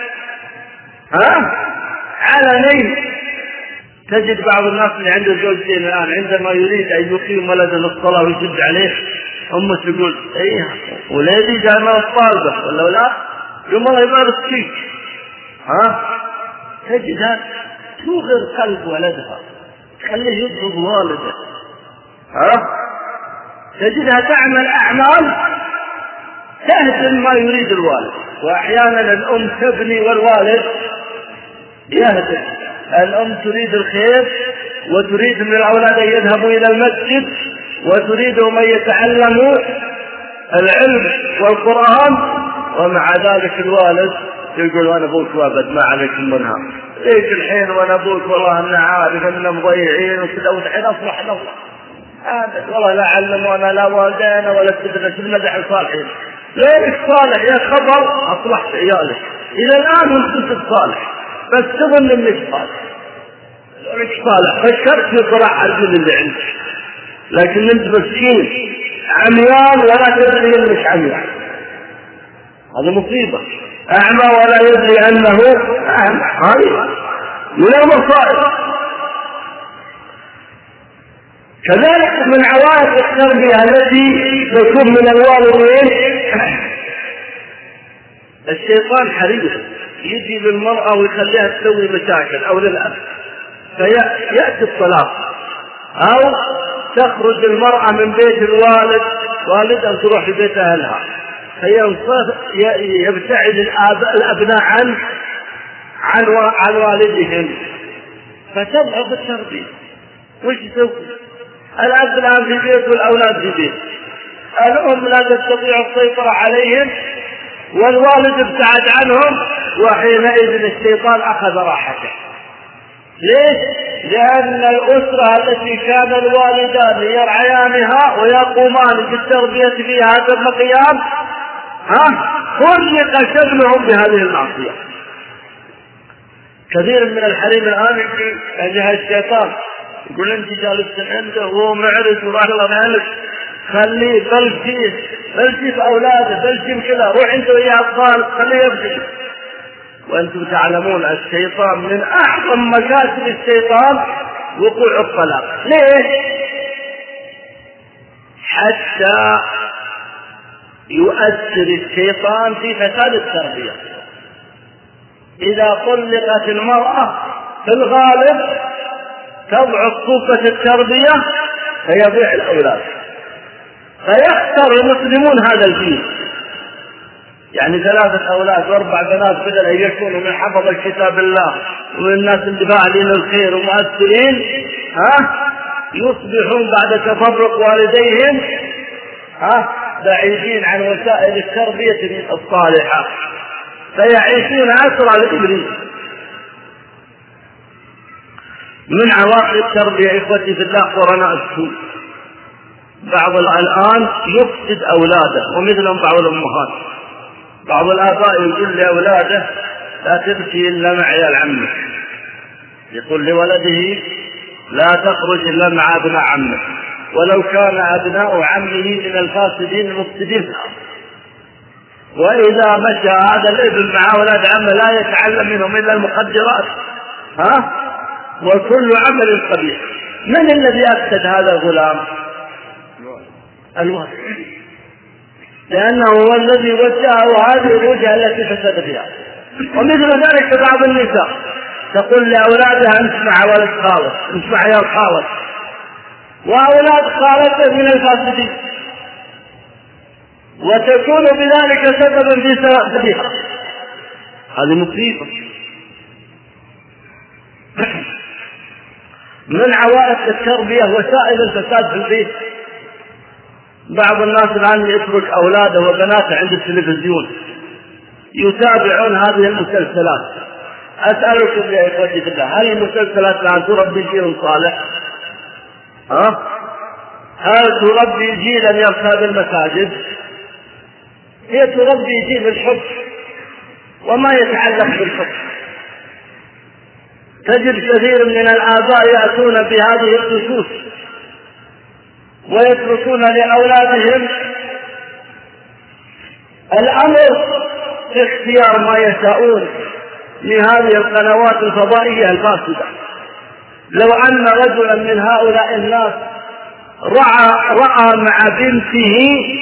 ها علني. تجد بعض الناس اللي عنده زوجتين الآن عندما يريد أن يقيم ولده للصلاة ويشد عليه أمه تقول إيه ولادي جاء من الطالبة ولا لا يوم الله يبارك فيك. ها تجدها توغر قلب ولدها، تخليه يبغض والده. ها تجدها تعمل أعمال تهدم ما يريد الوالد، وأحيانا الأم تبني والوالد يهدم. الأم تريد الخير وتريد من الأولاد أن يذهبوا إلى المسجد وتريدهم أن يتعلموا العلم والقرآن، ومع ذلك الوالد يقول وانا ابوك وابد ما عليكم منها، ليش الحين وانا ابوك والله انا عارف اننا مضيعين وكذا والحين اصلح الله هذا والله لا علمونا لا والدينا ولا تدرس المدح الصالحين. ليش صالح يا خبر اصلحت عيالك الى الان وانت صالح بس تظن انك صالح انك صالح فكرت في صلاح الجن اللي عندك، لكن انت مسكين عميان ولا تدري انك عميان. هذا مصيبة. أعمى ولا يدري أنه أعمى، هذه من المصائب. كذلك من عوائق التربية التي تكون من الوالدين الشيطان حريص يجي للمرأة ويخليها تسوي مشاكل أو للأب فيأتي الطلاق، أو تخرج المرأة من بيت الوالد والدها تروح لبيت أهلها فيبتعد الأبناء عن عن عن والدهم فتضعف التربية. وش يسوي؟ الأب الآن في بيت والأولاد في بيت، الأم لا تستطيع السيطرة عليهم والوالد ابتعد عنهم، وحينئذ الشيطان أخذ راحته. ليش؟ لأن الأسرة التي كان الوالدان يرعيانها ويقومان بالتربية في هذا المقيام ها خلق شملهم بهذه المعصية. كثير من الحريم الآن يجي الشيطان يقول أنت جالس عنده وهو معرض وراح الله مالك خليه بلشيه بلشيه في أولاده بلشيه كذا روح أنت وياه أطفال خليه يبكي. وأنتم تعلمون الشيطان من أعظم مكاسب الشيطان وقوع الطلاق. ليه؟ حتى يؤثر الشيطان في فساد التربية. إذا طلقت المرأة في الغالب تضعف صفة التربية فيضيع الأولاد، فيخسر المسلمون هذا الجيل. يعني ثلاثة أولاد وأربع بنات بدل أن يكونوا من حفظ الكتاب الله ومن الناس اللي فاعلين الخير ومؤثرين ها يصبحون بعد تفرق والديهم ها بعيدين عن وسائل التربية الصالحة، فيعيشون أسرى لإبليس. من عوائق التربية إخوتي في الله قرناء السوء. بعض الآن يفسد أولاده ومثلهم بعض الأمهات. بعض الآباء يقول لأولاده لا تبكي إلا مع عيال عمك، يقول لولده لا تخرج إلا مع أبناء عمك، ولو كان أبناء عمه من الفاسدين المفسدين. وإذا مشى هذا الابن مع أولاد عمه لا يتعلم منهم إلا المخدرات ها وكل عمل قبيح. من الذي أفسد هذا الغلام؟ الوالد، لأنه هو الذي وجهه هذه الوجهة التي فسد فيها. ومثل ذلك بعض النساء تقول لأولادها أنت مع ولد خالص أنت مع عيال خالص، وأولاد خالته من الفاسدين، وتكون بذلك سببا في سببها. هذه مصيبة. من عوائق التربية وسائل الفساد في البيت. بعض الناس الآن يترك أولاده وبناته عند التلفزيون يتابعون هذه المسلسلات. أسألكم يا إخوتي في الله، هل المسلسلات الآن تربي جيل صالح؟ ها؟ هل تربي جيلا يركب المساجد؟ هي تربي جيل الحب وما يتعلق بالحب. تجد كثير من الآباء يأتون بهذه النصوص ويتركون لأولادهم الأمر في اختيار ما يشاءون لهذه القنوات الفضائية الفاسدة. لو أن رجلا من هؤلاء الناس رأى, رأى مع بنته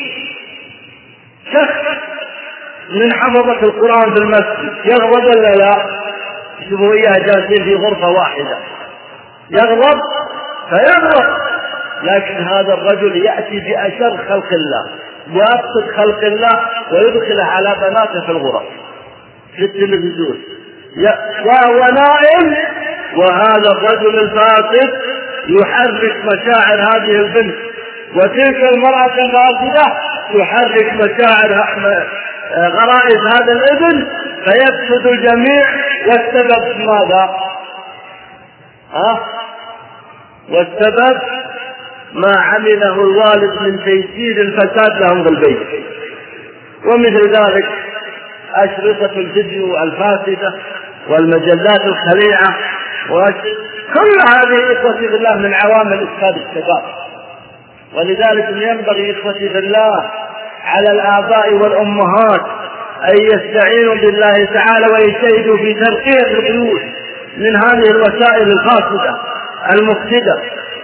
شخص من حفظة القرآن في المسجد يغضب ولا لا؟ شوفوا إياه جالسين في غرفة واحدة، يغضب فيغضب، لكن هذا الرجل يأتي بأشر خلق الله وأبسط خلق الله ويدخله على بناته في الغرف في التلفزيون وهو نائم، وهذا الرجل الفاسد يحرك مشاعر هذه البنت، وتلك المرأة الفاسدة تحرك مشاعر غرائز هذا الابن فيفسد الجميع. والسبب ماذا؟ ها؟ والسبب ما عمله الوالد من تيسير الفساد لهم في البيت. ومثل ذلك أشرطة الفيديو الفاسدة والمجلات الخليعة كل هذه إخوتي في الله من عوامل إفساد الشباب. ولذلك ينبغي إخوتي في الله على الآباء والأمهات أن يستعينوا بالله تعالى ويجتهدوا في ترقية البيوت من هذه الوسائل الفاسدة المفسدة.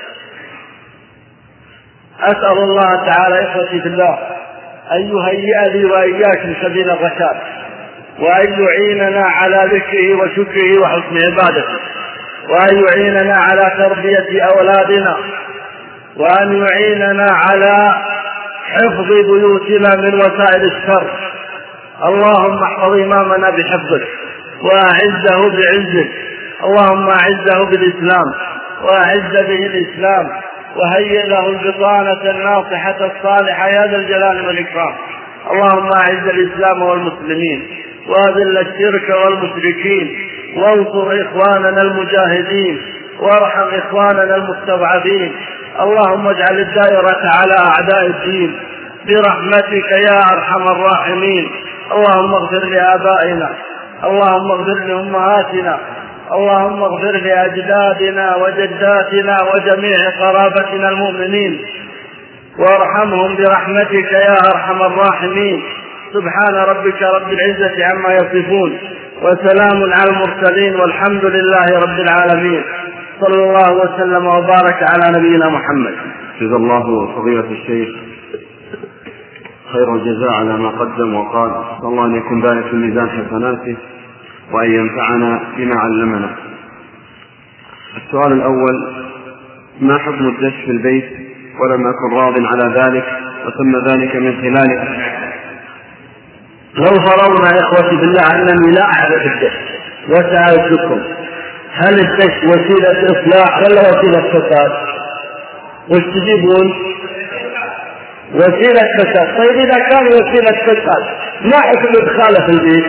أسأل الله تعالى إخوتي في الله أن يهيئ لي وإياكم سبيل الرشاد، وأن يعيننا على ذكره وشكره وحسن عبادته، وأن يعيننا على تربية أولادنا، وأن يعيننا على حفظ بيوتنا من وسائل الشر. اللهم احفظ إمامنا بحفظك وأعزه بعزك، اللهم أعزه بالإسلام وأعز به الإسلام، وهيئ له البطانة الناصحة الصالحة يا ذا الجلال والإكرام. اللهم أعز الإسلام والمسلمين وأذل الشرك والمشركين، وانصر إخواننا المجاهدين، وارحم إخواننا المستضعفين. اللهم اجعل الدائرة على أعداء الدين برحمتك يا أرحم الراحمين. اللهم اغفر لآبائنا، اللهم اغفر لأمهاتنا، اللهم اغفر لأجدادنا وجداتنا وجميع قرابتنا المؤمنين، وارحمهم برحمتك يا أرحم الراحمين. سبحان ربك رب العزة عما يصفون، وسلام على المرسلين، والحمد لله رب العالمين. صلى الله وسلم وبارك على نبينا محمد. جزا الله فضيلة الشيخ خير الجزاء على ما قدم وقال، صلى الله أن يكون ذلك في ميزان حسناته وأن ينفعنا بما علمنا. السؤال الأول: ما حكم الدش في البيت ولم أكن راض على ذلك وتم ذلك من خلال؟ لو فرضنا يا إخوتي بالله أنني لا أعرف الدش وسألتكم هل الدش وسيلة إصلاح ولا وسيلة فساد؟ وش تجيبون؟ وسيلة فساد. طيب إذا كان وسيلة فساد ما حكم إدخاله في البيت؟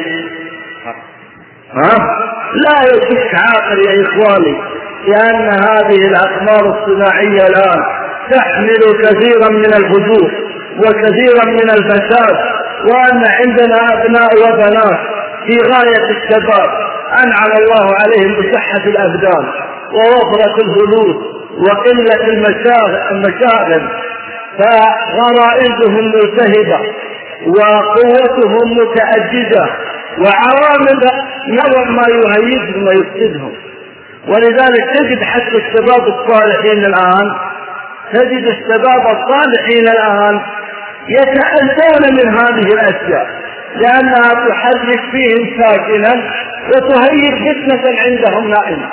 ها؟ لا يشك عاقل يا إخواني لأن هذه الأقمار الصناعية الآن تحمل كثيرا من الفجور وكثيرا من الفساد، وأن عندنا أبناء وبنات في غاية الشباب أنعم الله عليهم بصحة الأبدان ووفرة الفلوس وقلة المشاغل، فغرائزهم ملتهبة وقوتهم متأججة وعوامل نوع ما يهيجهم ويفسدهم. ولذلك تجد حتى الشباب الصالحين الآن تجد الشباب الصالحين الآن يتأذون من هذه الأشياء لأنها تحرك فيهم ساكنا وتهيئ فتنة عندهم نائمة.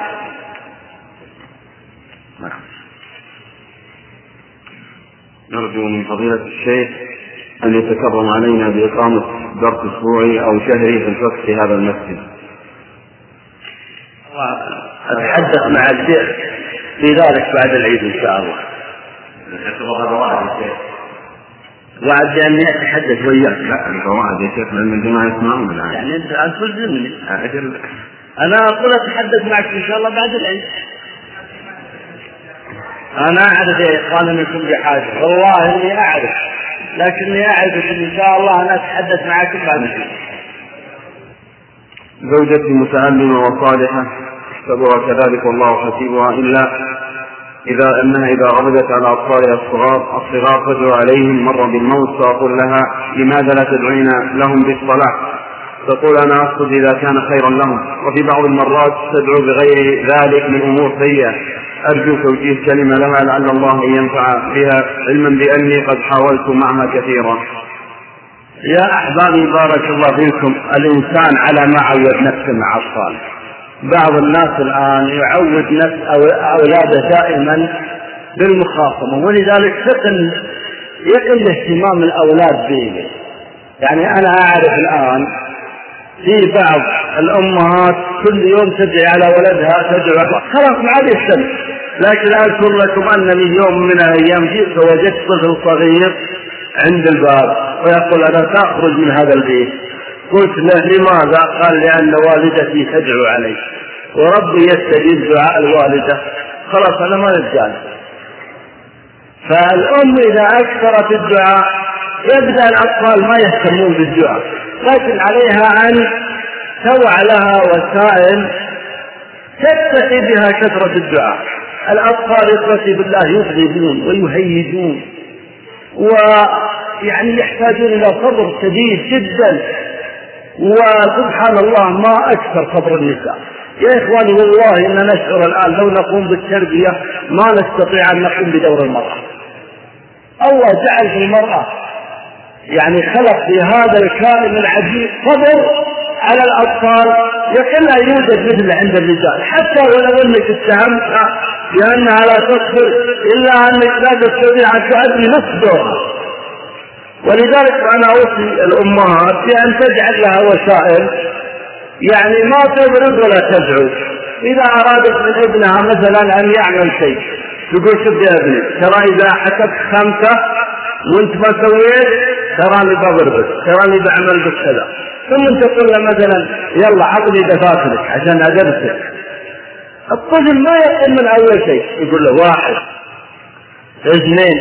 نرجو من فضيلة الشيخ أن يتكرم علينا بإقامة درس أسبوعي أو شهري في الفقه في هذا المسجد. أتحدث مع الشيخ في ذلك بعد العيد إن شاء الله. وعد أني أتحدث وياك. لا أنت وعد يا شيخ لأن الجماعة يسمعون الآن. يعني أنت أنت تلزمني. أنا أقول أتحدث معك إن شاء الله بعد العيد. أنا أعرف يا إخوان أنكم بحاجة، والله إني أعرف، لكني أعرف إن شاء الله أنا أتحدث معكم بعد العيد. زوجتي متعلمة وصالحة تبرى كذلك والله حسيبها، إلا إذا أنها إذا غضبت على أطفالها الصغار الصغار تدعو عليهم مر بالموت، فأقول لها لماذا لا تدعين لهم بالصلاة؟ تقول أنا أقصد إذا كان خيرا لهم. وفي بعض المرات تدعو بغير ذلك من أمور سيئة، أرجو توجيه كلمة لها لعل الله أن ينفع بها، علما بأني قد حاولت معها كثيرا. يا أحبابي بارك الله فيكم، الإنسان على ما عود نفسه مع أطفاله. بعض الناس الآن يعود نفس أولاده دائما بالمخاصمة، ولذلك يقل يقل اهتمام الأولاد به. يعني أنا أعرف الآن في بعض الأمهات كل يوم تدعي على ولدها تدعو، خلاص ما عاد يهتم. لكن أذكر لكم أنني يوم من الأيام جئت وجدت طفل صغير عند الباب ويقول أنا سأخرج من هذا البيت. قلت له لماذا؟ قال لأن والدتي تدعو علي وربي يستجيب دعاء الوالدة. خلاص أنا ما نتجانب. فالأم إذا أكثرت الدعاء يبدأ الأطفال ما يهتمون بالدعاء، لكن عليها أن توع لها وسائل تتقي بها كثرة الدعاء. الأطفال يتقي بالله يغضبون ويهيجون، ويعني يحتاجون إلى صبر شديد جدا، وسبحان الله ما أكثر صبر النساء. يا إخواني والله إن نشعر الآن لو نقوم بالتربية ما نستطيع أن نقوم بدور المرأة. الله جعل في المرأة يعني خلق في هذا الكائن العجيب صبر على الأطفال يقل أن يوجد مثل عند الرجال، حتى ولو أنك اتهمتها بأنها لا تصبر إلا أنك لا تستطيع أن تؤدي نصف دورها. ولذلك أنا أوصي الأمهات بأن تجعل لها وسائل، يعني ما تبرد ولا تدعو. إذا أرادت من ابنها مثلا أن يعمل شيء تقول شوف يا ابني ترى إذا حسبت خمسة وانت ما سويت تراني بضربك، تراني بعمل بك كذا، ثم تقول له مثلا يلا عطني دفاترك عشان أدرسك. الطفل ما يقوم من أول شيء، يقول له واحد اثنين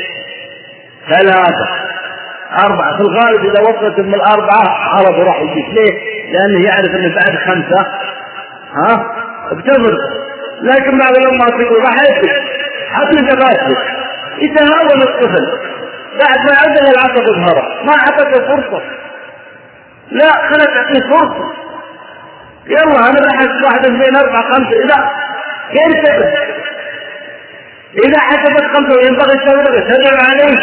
ثلاثة أربعة. في الغالب إذا وصلت من الأربعة عرض راح يجيك. ليه؟ لأنه يعرف أنه بعد خمسة ها بتمر. لكن بعض الأمهات تقول راح يجيك عطني دفاترك، يتهاون الطفل بعد ما عدل العصب الظهر ما أعطته فرصة. لا خلت تعطيه فرصة، يلا أنا بحث واحد اثنين أربعة خمسة. لا كيف تبدأ؟ إذا حسبت خمسة وينبغي الشهر تدعو عليه.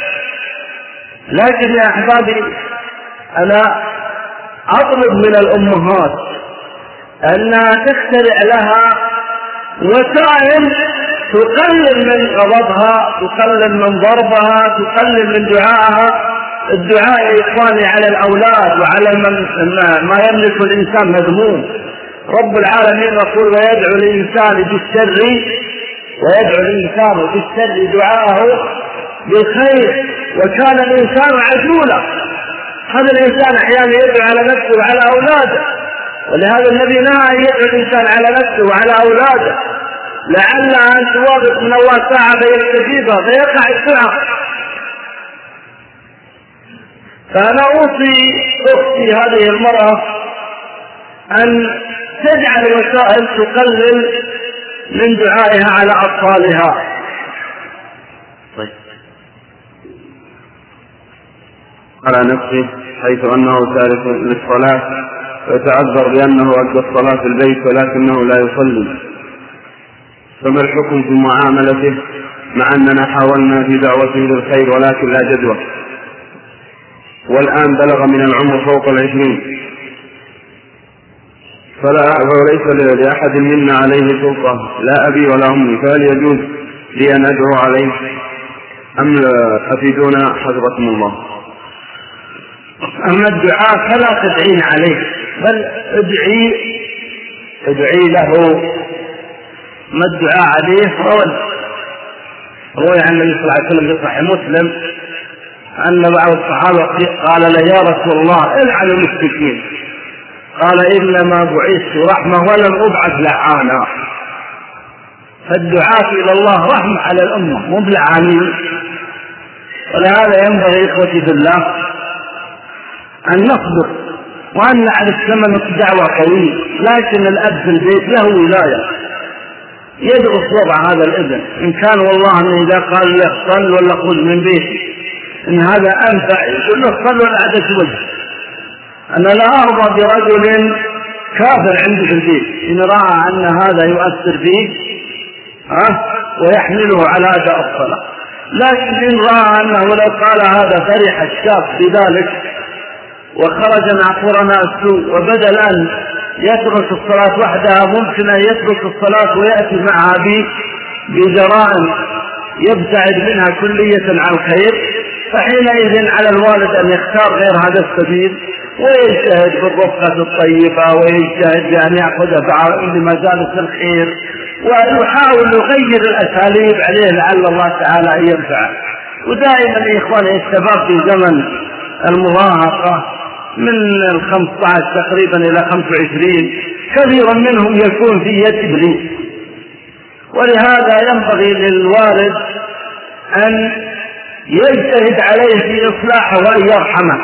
لكن يا أحبابي أنا أطلب من الأمهات أنها تخترع لها وسائل تقلل من غضبها، تقلل من ضربها، تقلل من دعائها. الدعاء يا إخواني على الأولاد وعلى من ما يملك الإنسان مذموم. رب العالمين يقول ويدعو الإنسان بالشر ويدعو الإنسان بالشر دعاءه بالخير وكان الإنسان عجولا. هذا الإنسان أحيانا يدعو على نفسه وعلى أولاده، ولهذا النبي نهى أن يدعو الإنسان على نفسه وعلى أولاده لعل أن توافق من الله ساعة فيستجيبها فيقع الدعاء. فأنا أوصي أختي هذه المرأة أن تجعل وسائل تقلل من دعائها على أطفالها. طيب. على نفسه حيث أنه تارك للصلاة ويتعذر بأنه أدى الصلاة في البيت ولكنه لا يصلي، فما الحكم في معاملته مع أننا حاولنا في دعوته للخير ولكن لا جدوى، والآن بلغ من العمر فوق العشرين فلا وليس لأحد منا عليه سلطة لا أبي ولا أمي، فهل يجوز لي أن أدعو عليه أم أفيدونا حفظكم الله؟ أما الدعاء فلا تدعين عليه، بل ادعي ادعي له ما الدعاء عليه روى روى عن النبي صلى الله عليه وسلم في صحيح مسلم أن بعض الصحابة قال له يا رسول الله العن المشركين، قال إنما بعثت رحمة ولم أبعث لعانا. فالدعاء إلى الله رحمة على الأمة مو بلعانين. ولهذا ينبغي إخوتي في الله أن نصبر وأن نعرف ثمن الدعوة قوي، لكن الأب في البيت له ولاية يدرس وضع هذا الابن، إن كان والله أنه إذا قال له صل ولا خذ من بيتي إن هذا أنفع يقول له صل ولا عدت وجه. أنا لا أرضى برجل كافر عندي في البيت إن رأى أن هذا يؤثر فيه ها ويحمله على أداء الصلاة، لكن إن رأى أنه لو قال هذا فرح الشاب بذلك وخرج مع قرناء السوء وبدل أن يترك الصلاة وحدها ممكن أن يترك الصلاة ويأتي معها بجرائم يبتعد منها كلية عن الخير، فحينئذ على الوالد أن يختار غير هذا السبيل ويجتهد بالرفقة الطيبة ويجتهد بأن يأخذ بعض لمجالس الخير ويحاول يغير الأساليب عليه لعل الله تعالى أن ينفعه. ودائما يا إخواني الشباب في زمن المراهقة من الخمسة عشر تقريبا إلى خمسة وعشرين كثيرا منهم يكون في يد إبليس، ولهذا ينبغي للوالد أن يجتهد عليه في إصلاحه وأن يرحمه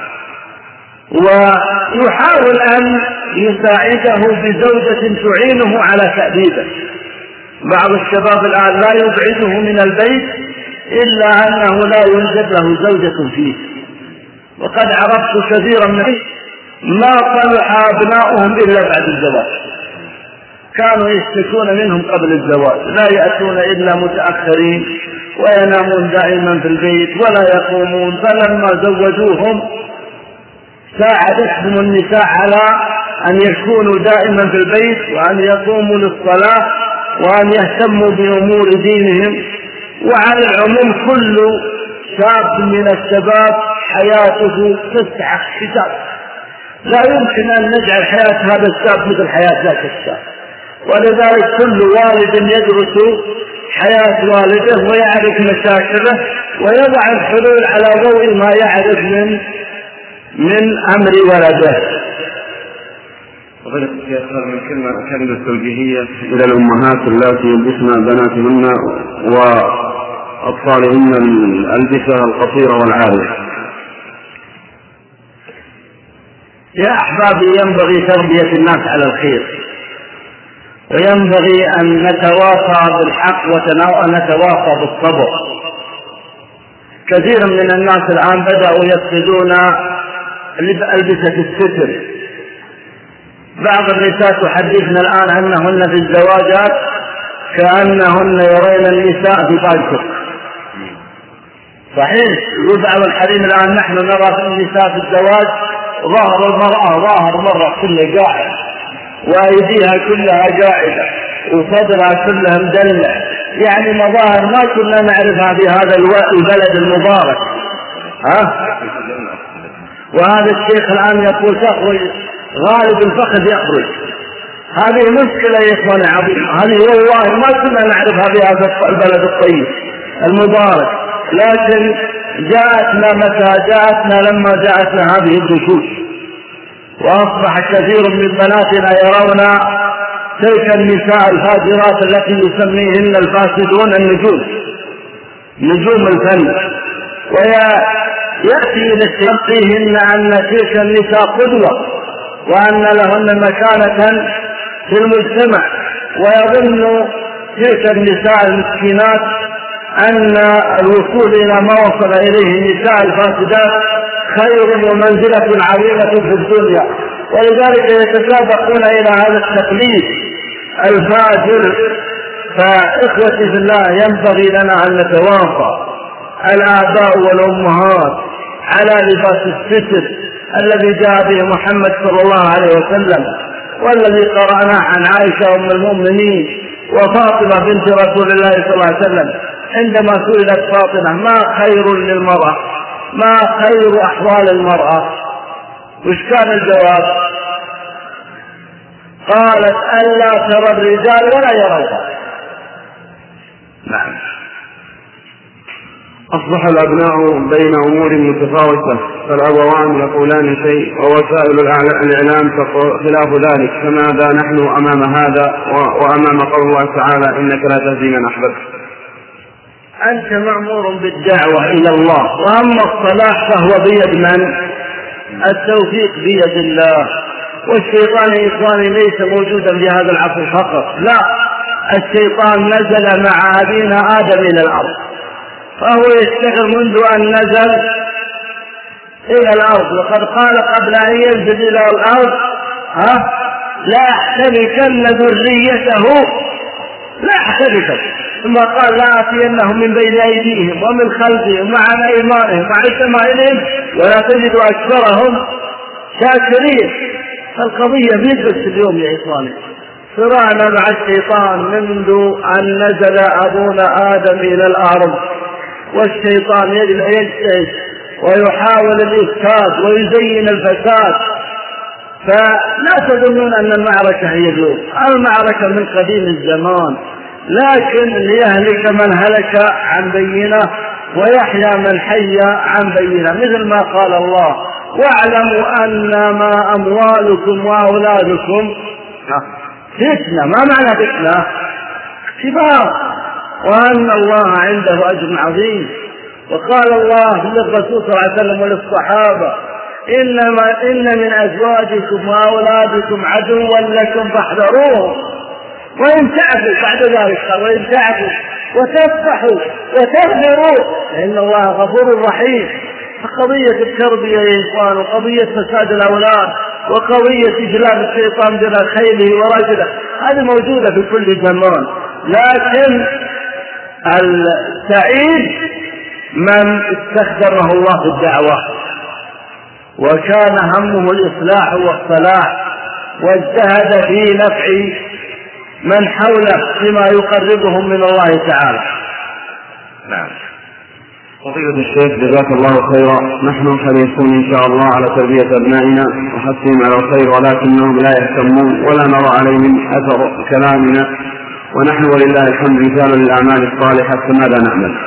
ويحاول أن يساعده بزوجة تعينه على تأديبه. بعض الشباب الآن لا يبعده من البيت إلا أنه لا يوجد له زوجة فيه، وقد عرفت كثيرا من ما صلح أبناؤهم إلا بعد الزواج، كانوا يشتكون منهم قبل الزواج، لا يأتون إلا متأخرين وينامون دائما في البيت ولا يقومون، فلما زوجوهم ساعدتهم النساء على أن يكونوا دائما في البيت وأن يقوموا للصلاة وأن يهتموا بأمور دينهم. وعلى العموم كل شاب من الشباب حياته تسعى كتاب، لا يمكن أن نجعل حياة هذا الشاب مثل حياة ذاك الشاب، ولذلك كل والد يدرس حياة والده ويعرف مشاكله ويضع الحلول على ضوء ما يعرف من من أمر ولده. وغير من كلمة كلمة توجيهية إلى الأمهات اللاتي يلبسن بناتهن وأطفالهن الألبسة القصيرة والعارية. يا أحبابي ينبغي تربية الناس على الخير، وينبغي أن نتواصى بالحق ونتواصى بالصبر. كثير من الناس الآن بدأوا يفقدون ألبسة الستر. بعض النساء تحدثنا الآن أنهن في الزواجات كأنهن يرين النساء في بالكم. صحيح بعض الحريم الآن نحن نرى في النساء في الزواج ظهر المرأة ظاهر مرة كله قاعد وأيديها كلها قاعدة وصدرها كلها مدلع، يعني مظاهر ما كنا نعرفها في هذا البلد المبارك. ها؟ وهذا الشيخ الآن يقول تخرج غالب الفخذ يخرج. هذه مشكلة يا إخواني عظيمة، هذه والله ما كنا نعرفها في هذا البلد الطيب المبارك، لكن جاءتنا متى جاءتنا لما جاءتنا هذه الدشوش، وأصبح كثير من بناتنا يرون تلك النساء الفاجرات التي يسميهن الفاسدون النجوم نجوم الفن، ويأتي لتلقيهن أن تلك النساء قدوة وأن لهن مكانة في المجتمع، ويظن تلك النساء المسكينات أن الوصول إلى ما وصل إليه النساء الفاسدات خير ومنزلة عظيمة في الدنيا، ولذلك يتسابقون إلى هذا التقليد الفاجر. فإخوتي في الله ينبغي لنا أن نتواصى الآباء والأمهات على لباس الستر الذي جاء به محمد صلى الله عليه وسلم، والذي قرأناه عن عائشة أم المؤمنين وفاطمة بنت رسول الله صلى الله عليه وسلم عندما سئلت فاطمة ما خير للمرأة، ما خير أحوال المرأة، وش كان الجواب؟ قالت ألا ترى الرجال ولا يرونها. نعم. أصبح الأبناء بين أمور متفاوتة، فالأبوان يقولان شيء ووسائل الإعلام خلاف ذلك، فماذا نحن أمام هذا وأمام قول الله تعالى إنك لا تهدي من أحببت؟ أنت مأمور بالدعوة إلى الله، وأما الصلاح فهو بيد من؟ التوفيق بيد الله. والشيطان يا إخواني ليس موجودا في هذا العصر فقط، لا، الشيطان نزل مع أبينا آدم إلى الأرض، فهو يشتغل منذ أن نزل إلى الأرض. وقد قال قبل أن ينزل إلى الأرض ها لا أحتركن ذريته، لا أحتركن، ثم قال لا آتينهم من بين أيديهم ومن خلفهم وعن أيمانهم وعن شمائلهم ولا تجد أكثرهم شاكرين. القضية بيدرس اليوم يا إخواني، صراعنا مع الشيطان منذ أن نزل أبونا آدم إلى الأرض، والشيطان يجتهد ويحاول الإفساد ويزين الفساد. فلا تظنون أن المعركة هي اليوم، المعركة من قديم الزمان، لكن ليهلك من هلك عن بينة ويحيى من حي عن بينة، مثل ما قال الله واعلموا أنما أموالكم وأولادكم فتنة. ما معنى فتنة؟ اختبار، وأن الله عنده أجر عظيم. وقال الله للرسول صلى الله عليه وسلم وللصحابة إنما إن من أزواجكم وأولادكم عدوا لكم فاحذروهم، وإن تعفوا بعد ذلك وإن تعفوا وتصفحوا وتغفروا فإن الله غفور رحيم. فقضية التربية يا إخوان، وقضية فساد الأولاد، وقضية إجلاب الشيطان بين خيله ورجله، هذه موجودة في كل زمان، لكن السعيد من استخدمه الله في الدعوة وكان همه الإصلاح والصلاح، واجتهد في نفع من حوله بما يقربهم من الله تعالى. نعم. فضيلة الشيخ جزاك الله خيرا، نحن حريصون إن شاء الله على تربية أبنائنا وحثهم على الخير، ولكنهم لا يهتمون ولا نرى عليهم أثر كلامنا، ونحن ولله الحمد مثال للأعمال الصالحة، فماذا نعمل؟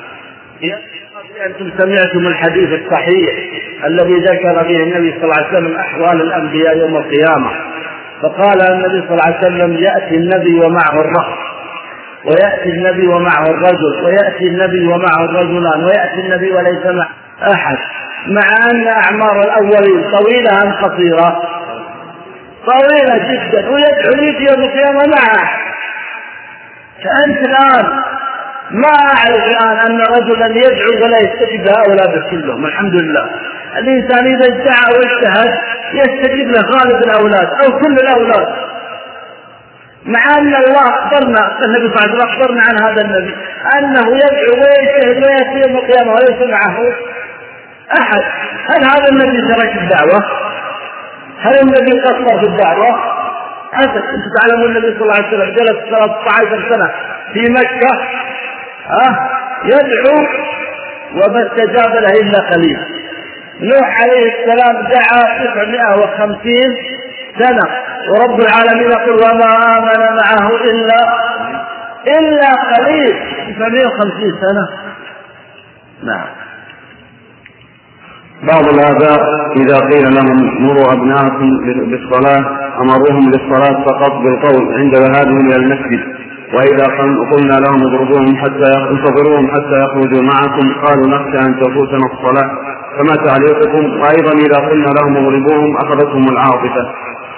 أنتم سمعتم الحديث الصحيح الذي ذكر فيه النبي صلى الله عليه وسلم أحوال الأنبياء يوم القيامة، فقال النبي صلى الله عليه وسلم يأتي النبي ومعه الرهط، ويأتي النبي ومعه الرجل، ويأتي النبي ومعه الرجلان، ويأتي النبي وليس معه أحد، مع أن أعمار الأولين طويلة أم قصيرة؟ طويلة جدا، ويدعو لي في يوم القيامة معه. فأنت الآن ما أعرف الآن أن رجلا يدعو ولا يستجيب لهؤلاء كلهم. الحمد لله الإنسان إذا ادعى واجتهد يستجيب لغالب الأولاد أو كل الأولاد، مع أن الله أخبرنا، النبي صلى الله عليه وسلم أخبرنا عن هذا النبي أنه يدعو ويجتهد ويأتي يوم القيامة وليس معه أحد. هل هذا النبي ترك الدعوة؟ هل النبي قصر في الدعوة؟ أسف. أنتم تعلمون النبي صلى الله عليه وسلم جلس ثلاثة عشر سنة في مكة أه يدعو وما استجاب له إلا قليل. نوح عليه السلام دعا تسعمائة وخمسين سنة، ورب العالمين يقول وما آمن معه إلا إلا قليل، تسعمائة وخمسين سنة. نعم. بعض الآباء إذا قيل لهم مروا أبناءكم بالصلاة أمروهم للصلاة فقط بالقول عند ذهابهم إلى المسجد، وإذا قلنا لهم اضربوهم حتى انتظروهم حتى يخرجوا معكم قالوا نخشى أن تفوتنا الصلاة، فما تعليقكم؟ وأيضا إذا قلنا لهم اضربوهم أخذتهم العاطفة.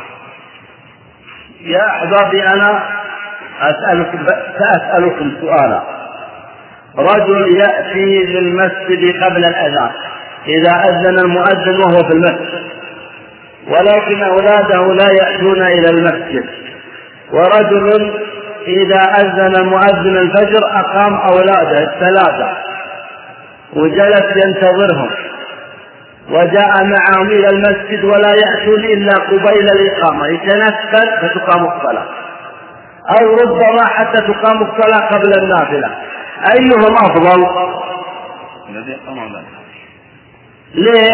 يا أحبابي أنا أسألكم سأسألكم سؤالا. رجل يأتي للمسجد قبل الأذان، إذا أذن المؤذن وهو في المسجد، ولكن أولاده لا يأتون إلى المسجد، ورجل إذا أذن مؤذن الفجر أقام أولاده الثلاثة وجلس ينتظرهم، وجاء معهم إلى المسجد ولا يأتون إلا قبيل الإقامة، يتنفل فتقام الصلاة، أو ربما حتى تقام الصلاة قبل النافلة، أيهم أفضل؟ ليه؟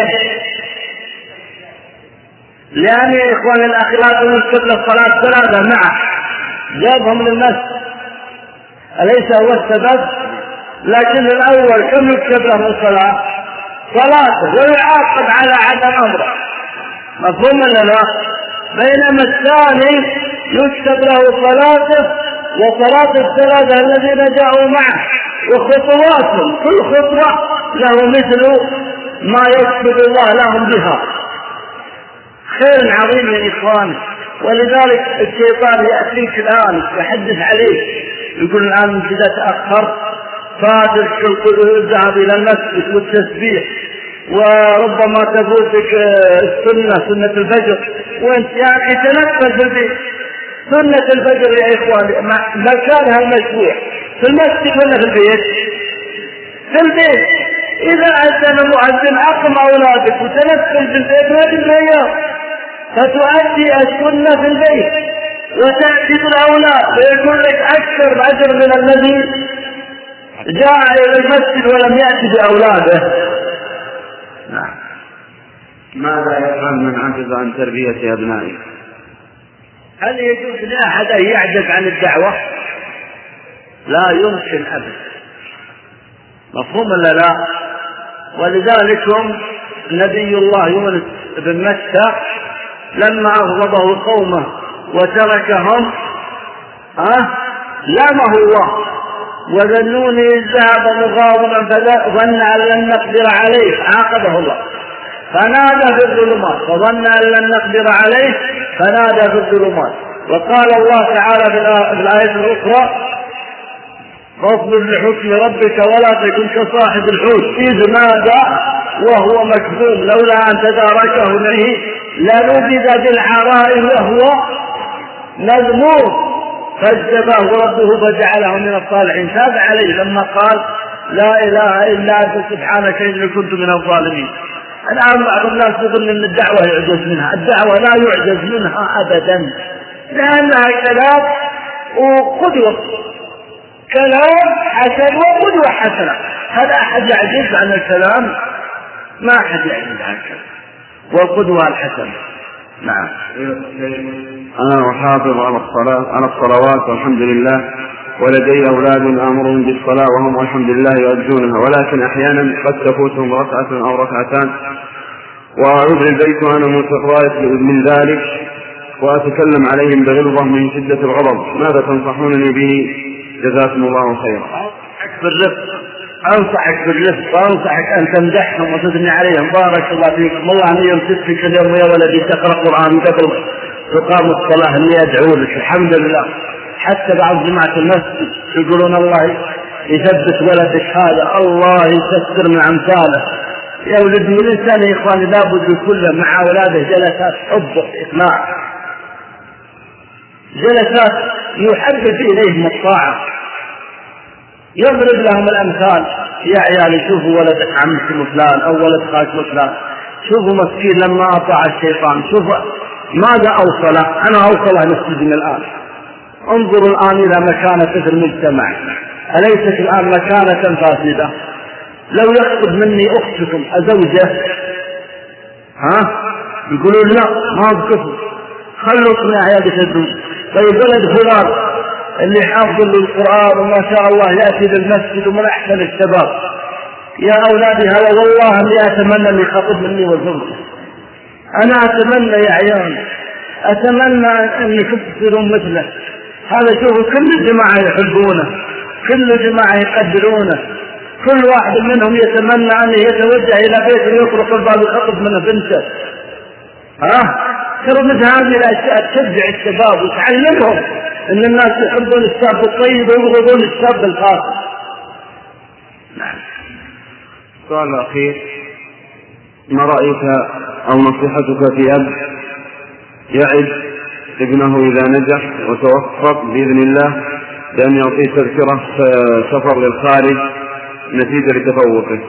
لأن يا إخوان الأخلاق من قبل الصلاة ثلاثة معه جابهم للمسجد، أليس هو السبب؟ لكن الأول كم يكتب له من صلاة؟ صلاته، ويعاقب على عدم أمره. مفهوم ولا لا؟ بينما الثاني يكتب له صلاته وصلاة الثلاثة الذين جاءوا معه وخطواتهم، كل خطوة له مثل ما يكتب الله لهم بها. خير عظيم يا إخواني. ولذلك الشيطان يأتيك الآن يحدث عليك، يقول الآن أنت إذا تأخرت فاتك الذهاب إلى المسجد والتسبيح، وربما تفوتك السنة سنة الفجر، وأنت يا أخي تنفذ في البيت. سنة الفجر يا إخواني مكانها المشروع في المسجد ولا في البيت؟ في البيت. إذا أذن المؤذن أقم أولادك وتنفذ في البيت هذه الأيام، فتؤدي السنة في البيت وتأتي بالأولاد ويكون لك أكثر أجر من الذي جاء إلى المسجد ولم يأتي بأولاده. نعم. ماذا يفعل من عجز عن تربية أبنائه؟ هل يجوز لأحد أن يعجز عن الدعوة؟ لا يمكن أبدا. مفهوم ولا لا؟ ولذلك نبي الله يونس بن متى لما أغضبه قومه وتركهم أه؟ لامه الله، وذنوني ذهب مغاضبا فظن أن لن نقدر عليه، عاقبه الله فنادى في الظلمات، فظن أن لن نقدر عليه فنادى في الظلمات. وقال الله تعالى في الآية الأخرى فاصبر لحكم ربك ولا تكن كصاحب الحوت إذ نادى وهو مكذوب لولا أن تداركه نعمه لنبذ بالعراء وهو مذموم فاجتباه ربه فجعله من الصالحين. تاب عليه لما قال لا إله إلا أنت سبحانك إني كنت من الظالمين. الآن بعض الناس يظن أن الدعوة يعجز منها. الدعوة لا يعجز منها أبدا، لأنها كلام وقدوة، كلام حسن وقدوة حسنة. هل أحد يعجز عن الكلام؟ ما أحد يعجز عن الكلام والقدوة الحسنة. نعم. أنا أحافظ على الصلاة على الصلوات والحمد لله، ولدي أولاد آمرهم بالصلاة وهم والحمد لله يؤدونها، ولكن أحيانا قد تفوتهم ركعة أو ركعتان وأعود البيت وأنا متضايق من ذلك وأتكلم عليهم بغلظة من شدة الغضب. ماذا تنصحونني به جزاكم الله خيرا؟ أنصحك بالرفق وأنصحك أن تمدحهم وتثني عليهم. بارك الله فيكم، والله أن يمسكك اليوم يا ولدي تقرأ قرآن قبل تقام الصلاة أن يدعو لك. الحمد لله. حتى بعض جماعة المسجد يقولون الله يثبت ولدك هذا، الله يكثر من أمثاله. يا ولد من الإنسان يا إخواني لابد كله مع أولاده جلسات حب وإقناع، جلسات يحبب إليهم الطاعة، يضرب لهم الأمثال. يا عيالي شوفوا ولدك عمكم فلان أو ولد خالكم فلان، شوفوا مسكين لما أطاع الشيطان، شوفوا ماذا أوصله. أنا أوصله للسجن الآن. انظروا الآن إلى مكانة في المجتمع، أليست الآن مكانة فاسدة؟ لو يخطب مني أختكم أزوجه ها يقولون لا ما بكفر، خلوا يا عيالي تدرون. طيب ولد فلان اللي حافظ للقرآن وما شاء الله يأتي للمسجد ومن أحسن الشباب، يا أولادي هذا والله اللي أتمنى اللي يخطب مني وزوجه. أنا أتمنى يا عيال، أتمنى أنكم تصيرون مثله. هذا شوفوا كل الجماعة يحبونه، كل الجماعة يقدرونه، كل واحد منهم يتمنى أن يتوجه إلى بيت ويطرق الباب يخطب منه بنته. ها ترى مثل هذه الأشياء تشجع الشباب وتعلمهم أن الناس يحبون الشاب الطيب ويبغضون الشاب الفاسد. نعم. السؤال الأخير، ما رأيك أو نصيحتك في أب يعد ابنه إذا نجح وتوفق بإذن الله لأن يعطيه تذكرة سفر للخارج نتيجة لتفوقه؟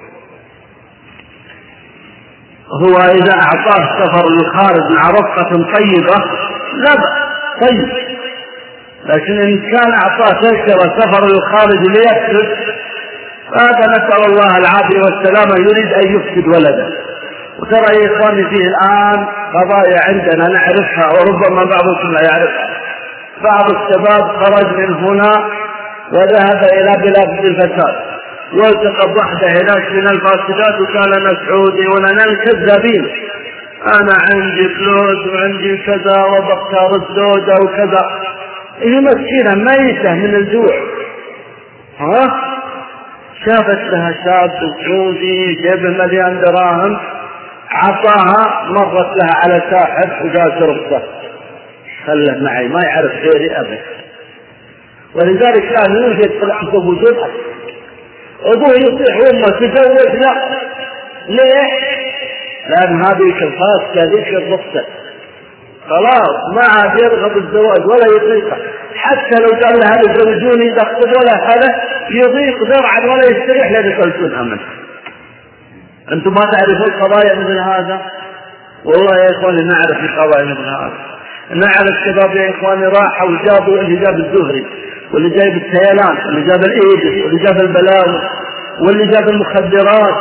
هو إذا أعطاه سفر للخارج مع رفقة طيبة لا بأس طيب، لكن إن كان أعطاه تذكرة سفر للخارج ليفسد هذا نسأل الله العافية والسلامة، يريد أن يفسد ولده. وترى يا إخواني فيه الآن قضايا عندنا نعرفها وربما بعضكم لا يعرفها. بعض الشباب خرج من هنا وذهب إلى بلاد الفساد والتقى واحدة هناك من الفاسدات وقال أنا سعودي وأنا الكذابين، أنا عندي فلوس وعندي كذا وبختار الزوجة وكذا. هي مسكينة ميتة من الجوع، ها شافت لها شاب سعودي جيبه مليان دراهم، عطاها، مرت لها على ساحر وقال تربطه خله معي ما يعرف غيري أبدا. ولذلك كان يوجد في العصر وجود أبوه يصيح وأمه تزوج لا. ليه؟ لأن هذه الفاسدة ذيك الرخصة خلاص ما عاد يرغب الزواج ولا يضيقه، حتى لو قال لها زوجوني يدخل ولا هذا يضيق ذرعا ولا يستريح لأن يقلتونها منه. أنتم ما تعرفون قضايا مثل هذا؟ والله يا إخواني نعرف قضايا مثل هذا، نعرف شباب يا إخواني راحوا وجابوا اللي جاب الزهري واللي جايب التيلان واللي جاب الإيدس واللي جاب البلاوي واللي جاب المخدرات.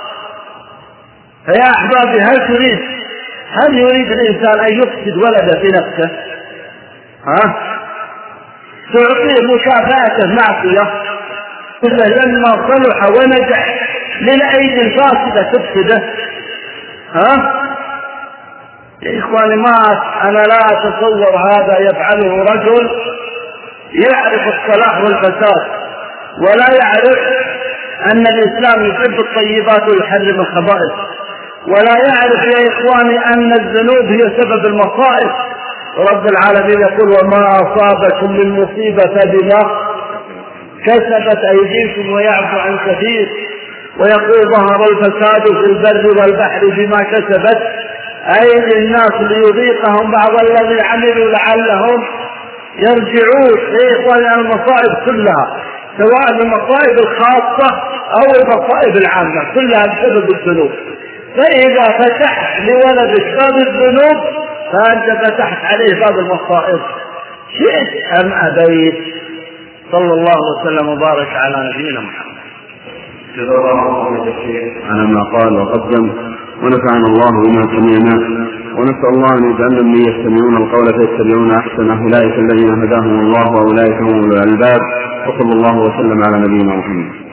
فيا أحبابي هل تريد هل يريد الإنسان أن يفسد ولده في نفسه؟ ها؟ تعطيه مكافأة معصية لما صلح ونجح للأيدي الفاسدة تفسده. ها؟ يا إخواني ما أنا لا أتصور هذا يفعله رجل يعرف الصلاح والفساد ولا يعرف أن الإسلام يحب الطيبات ويحرم الخبائث، ولا يعرف يا إخواني أن الذنوب هي سبب المصائب. رب العالمين يقول وما أصابكم من مصيبة فبما كسبت أيديكم ويعفو عن كثير، ويقول ظهر الفساد في البر والبحر بما كسبت أيدي الناس ليذيقهم بعض الذي عملوا لعلهم يرجعون. يا إخواني المصائب كلها سواء المصائب الخاصة أو المصائب العامة كلها بسبب الذنوب. فإذا فتحت لولدك باب الذنوب فأنت فتحت عليه باب المصائب شئت أم أبيت. صلى الله وسلم وبارك على نبينا محمد. على ما قال وقدم، ونفعنا الله بما سمعنا، ونسأل الله أن يجعلنا من يستمعون القول فيتبعون أحسنه، أولئك الذين هداهم الله وأولئك هم أولو الألباب. وصلى الله وسلم على نبينا محمد.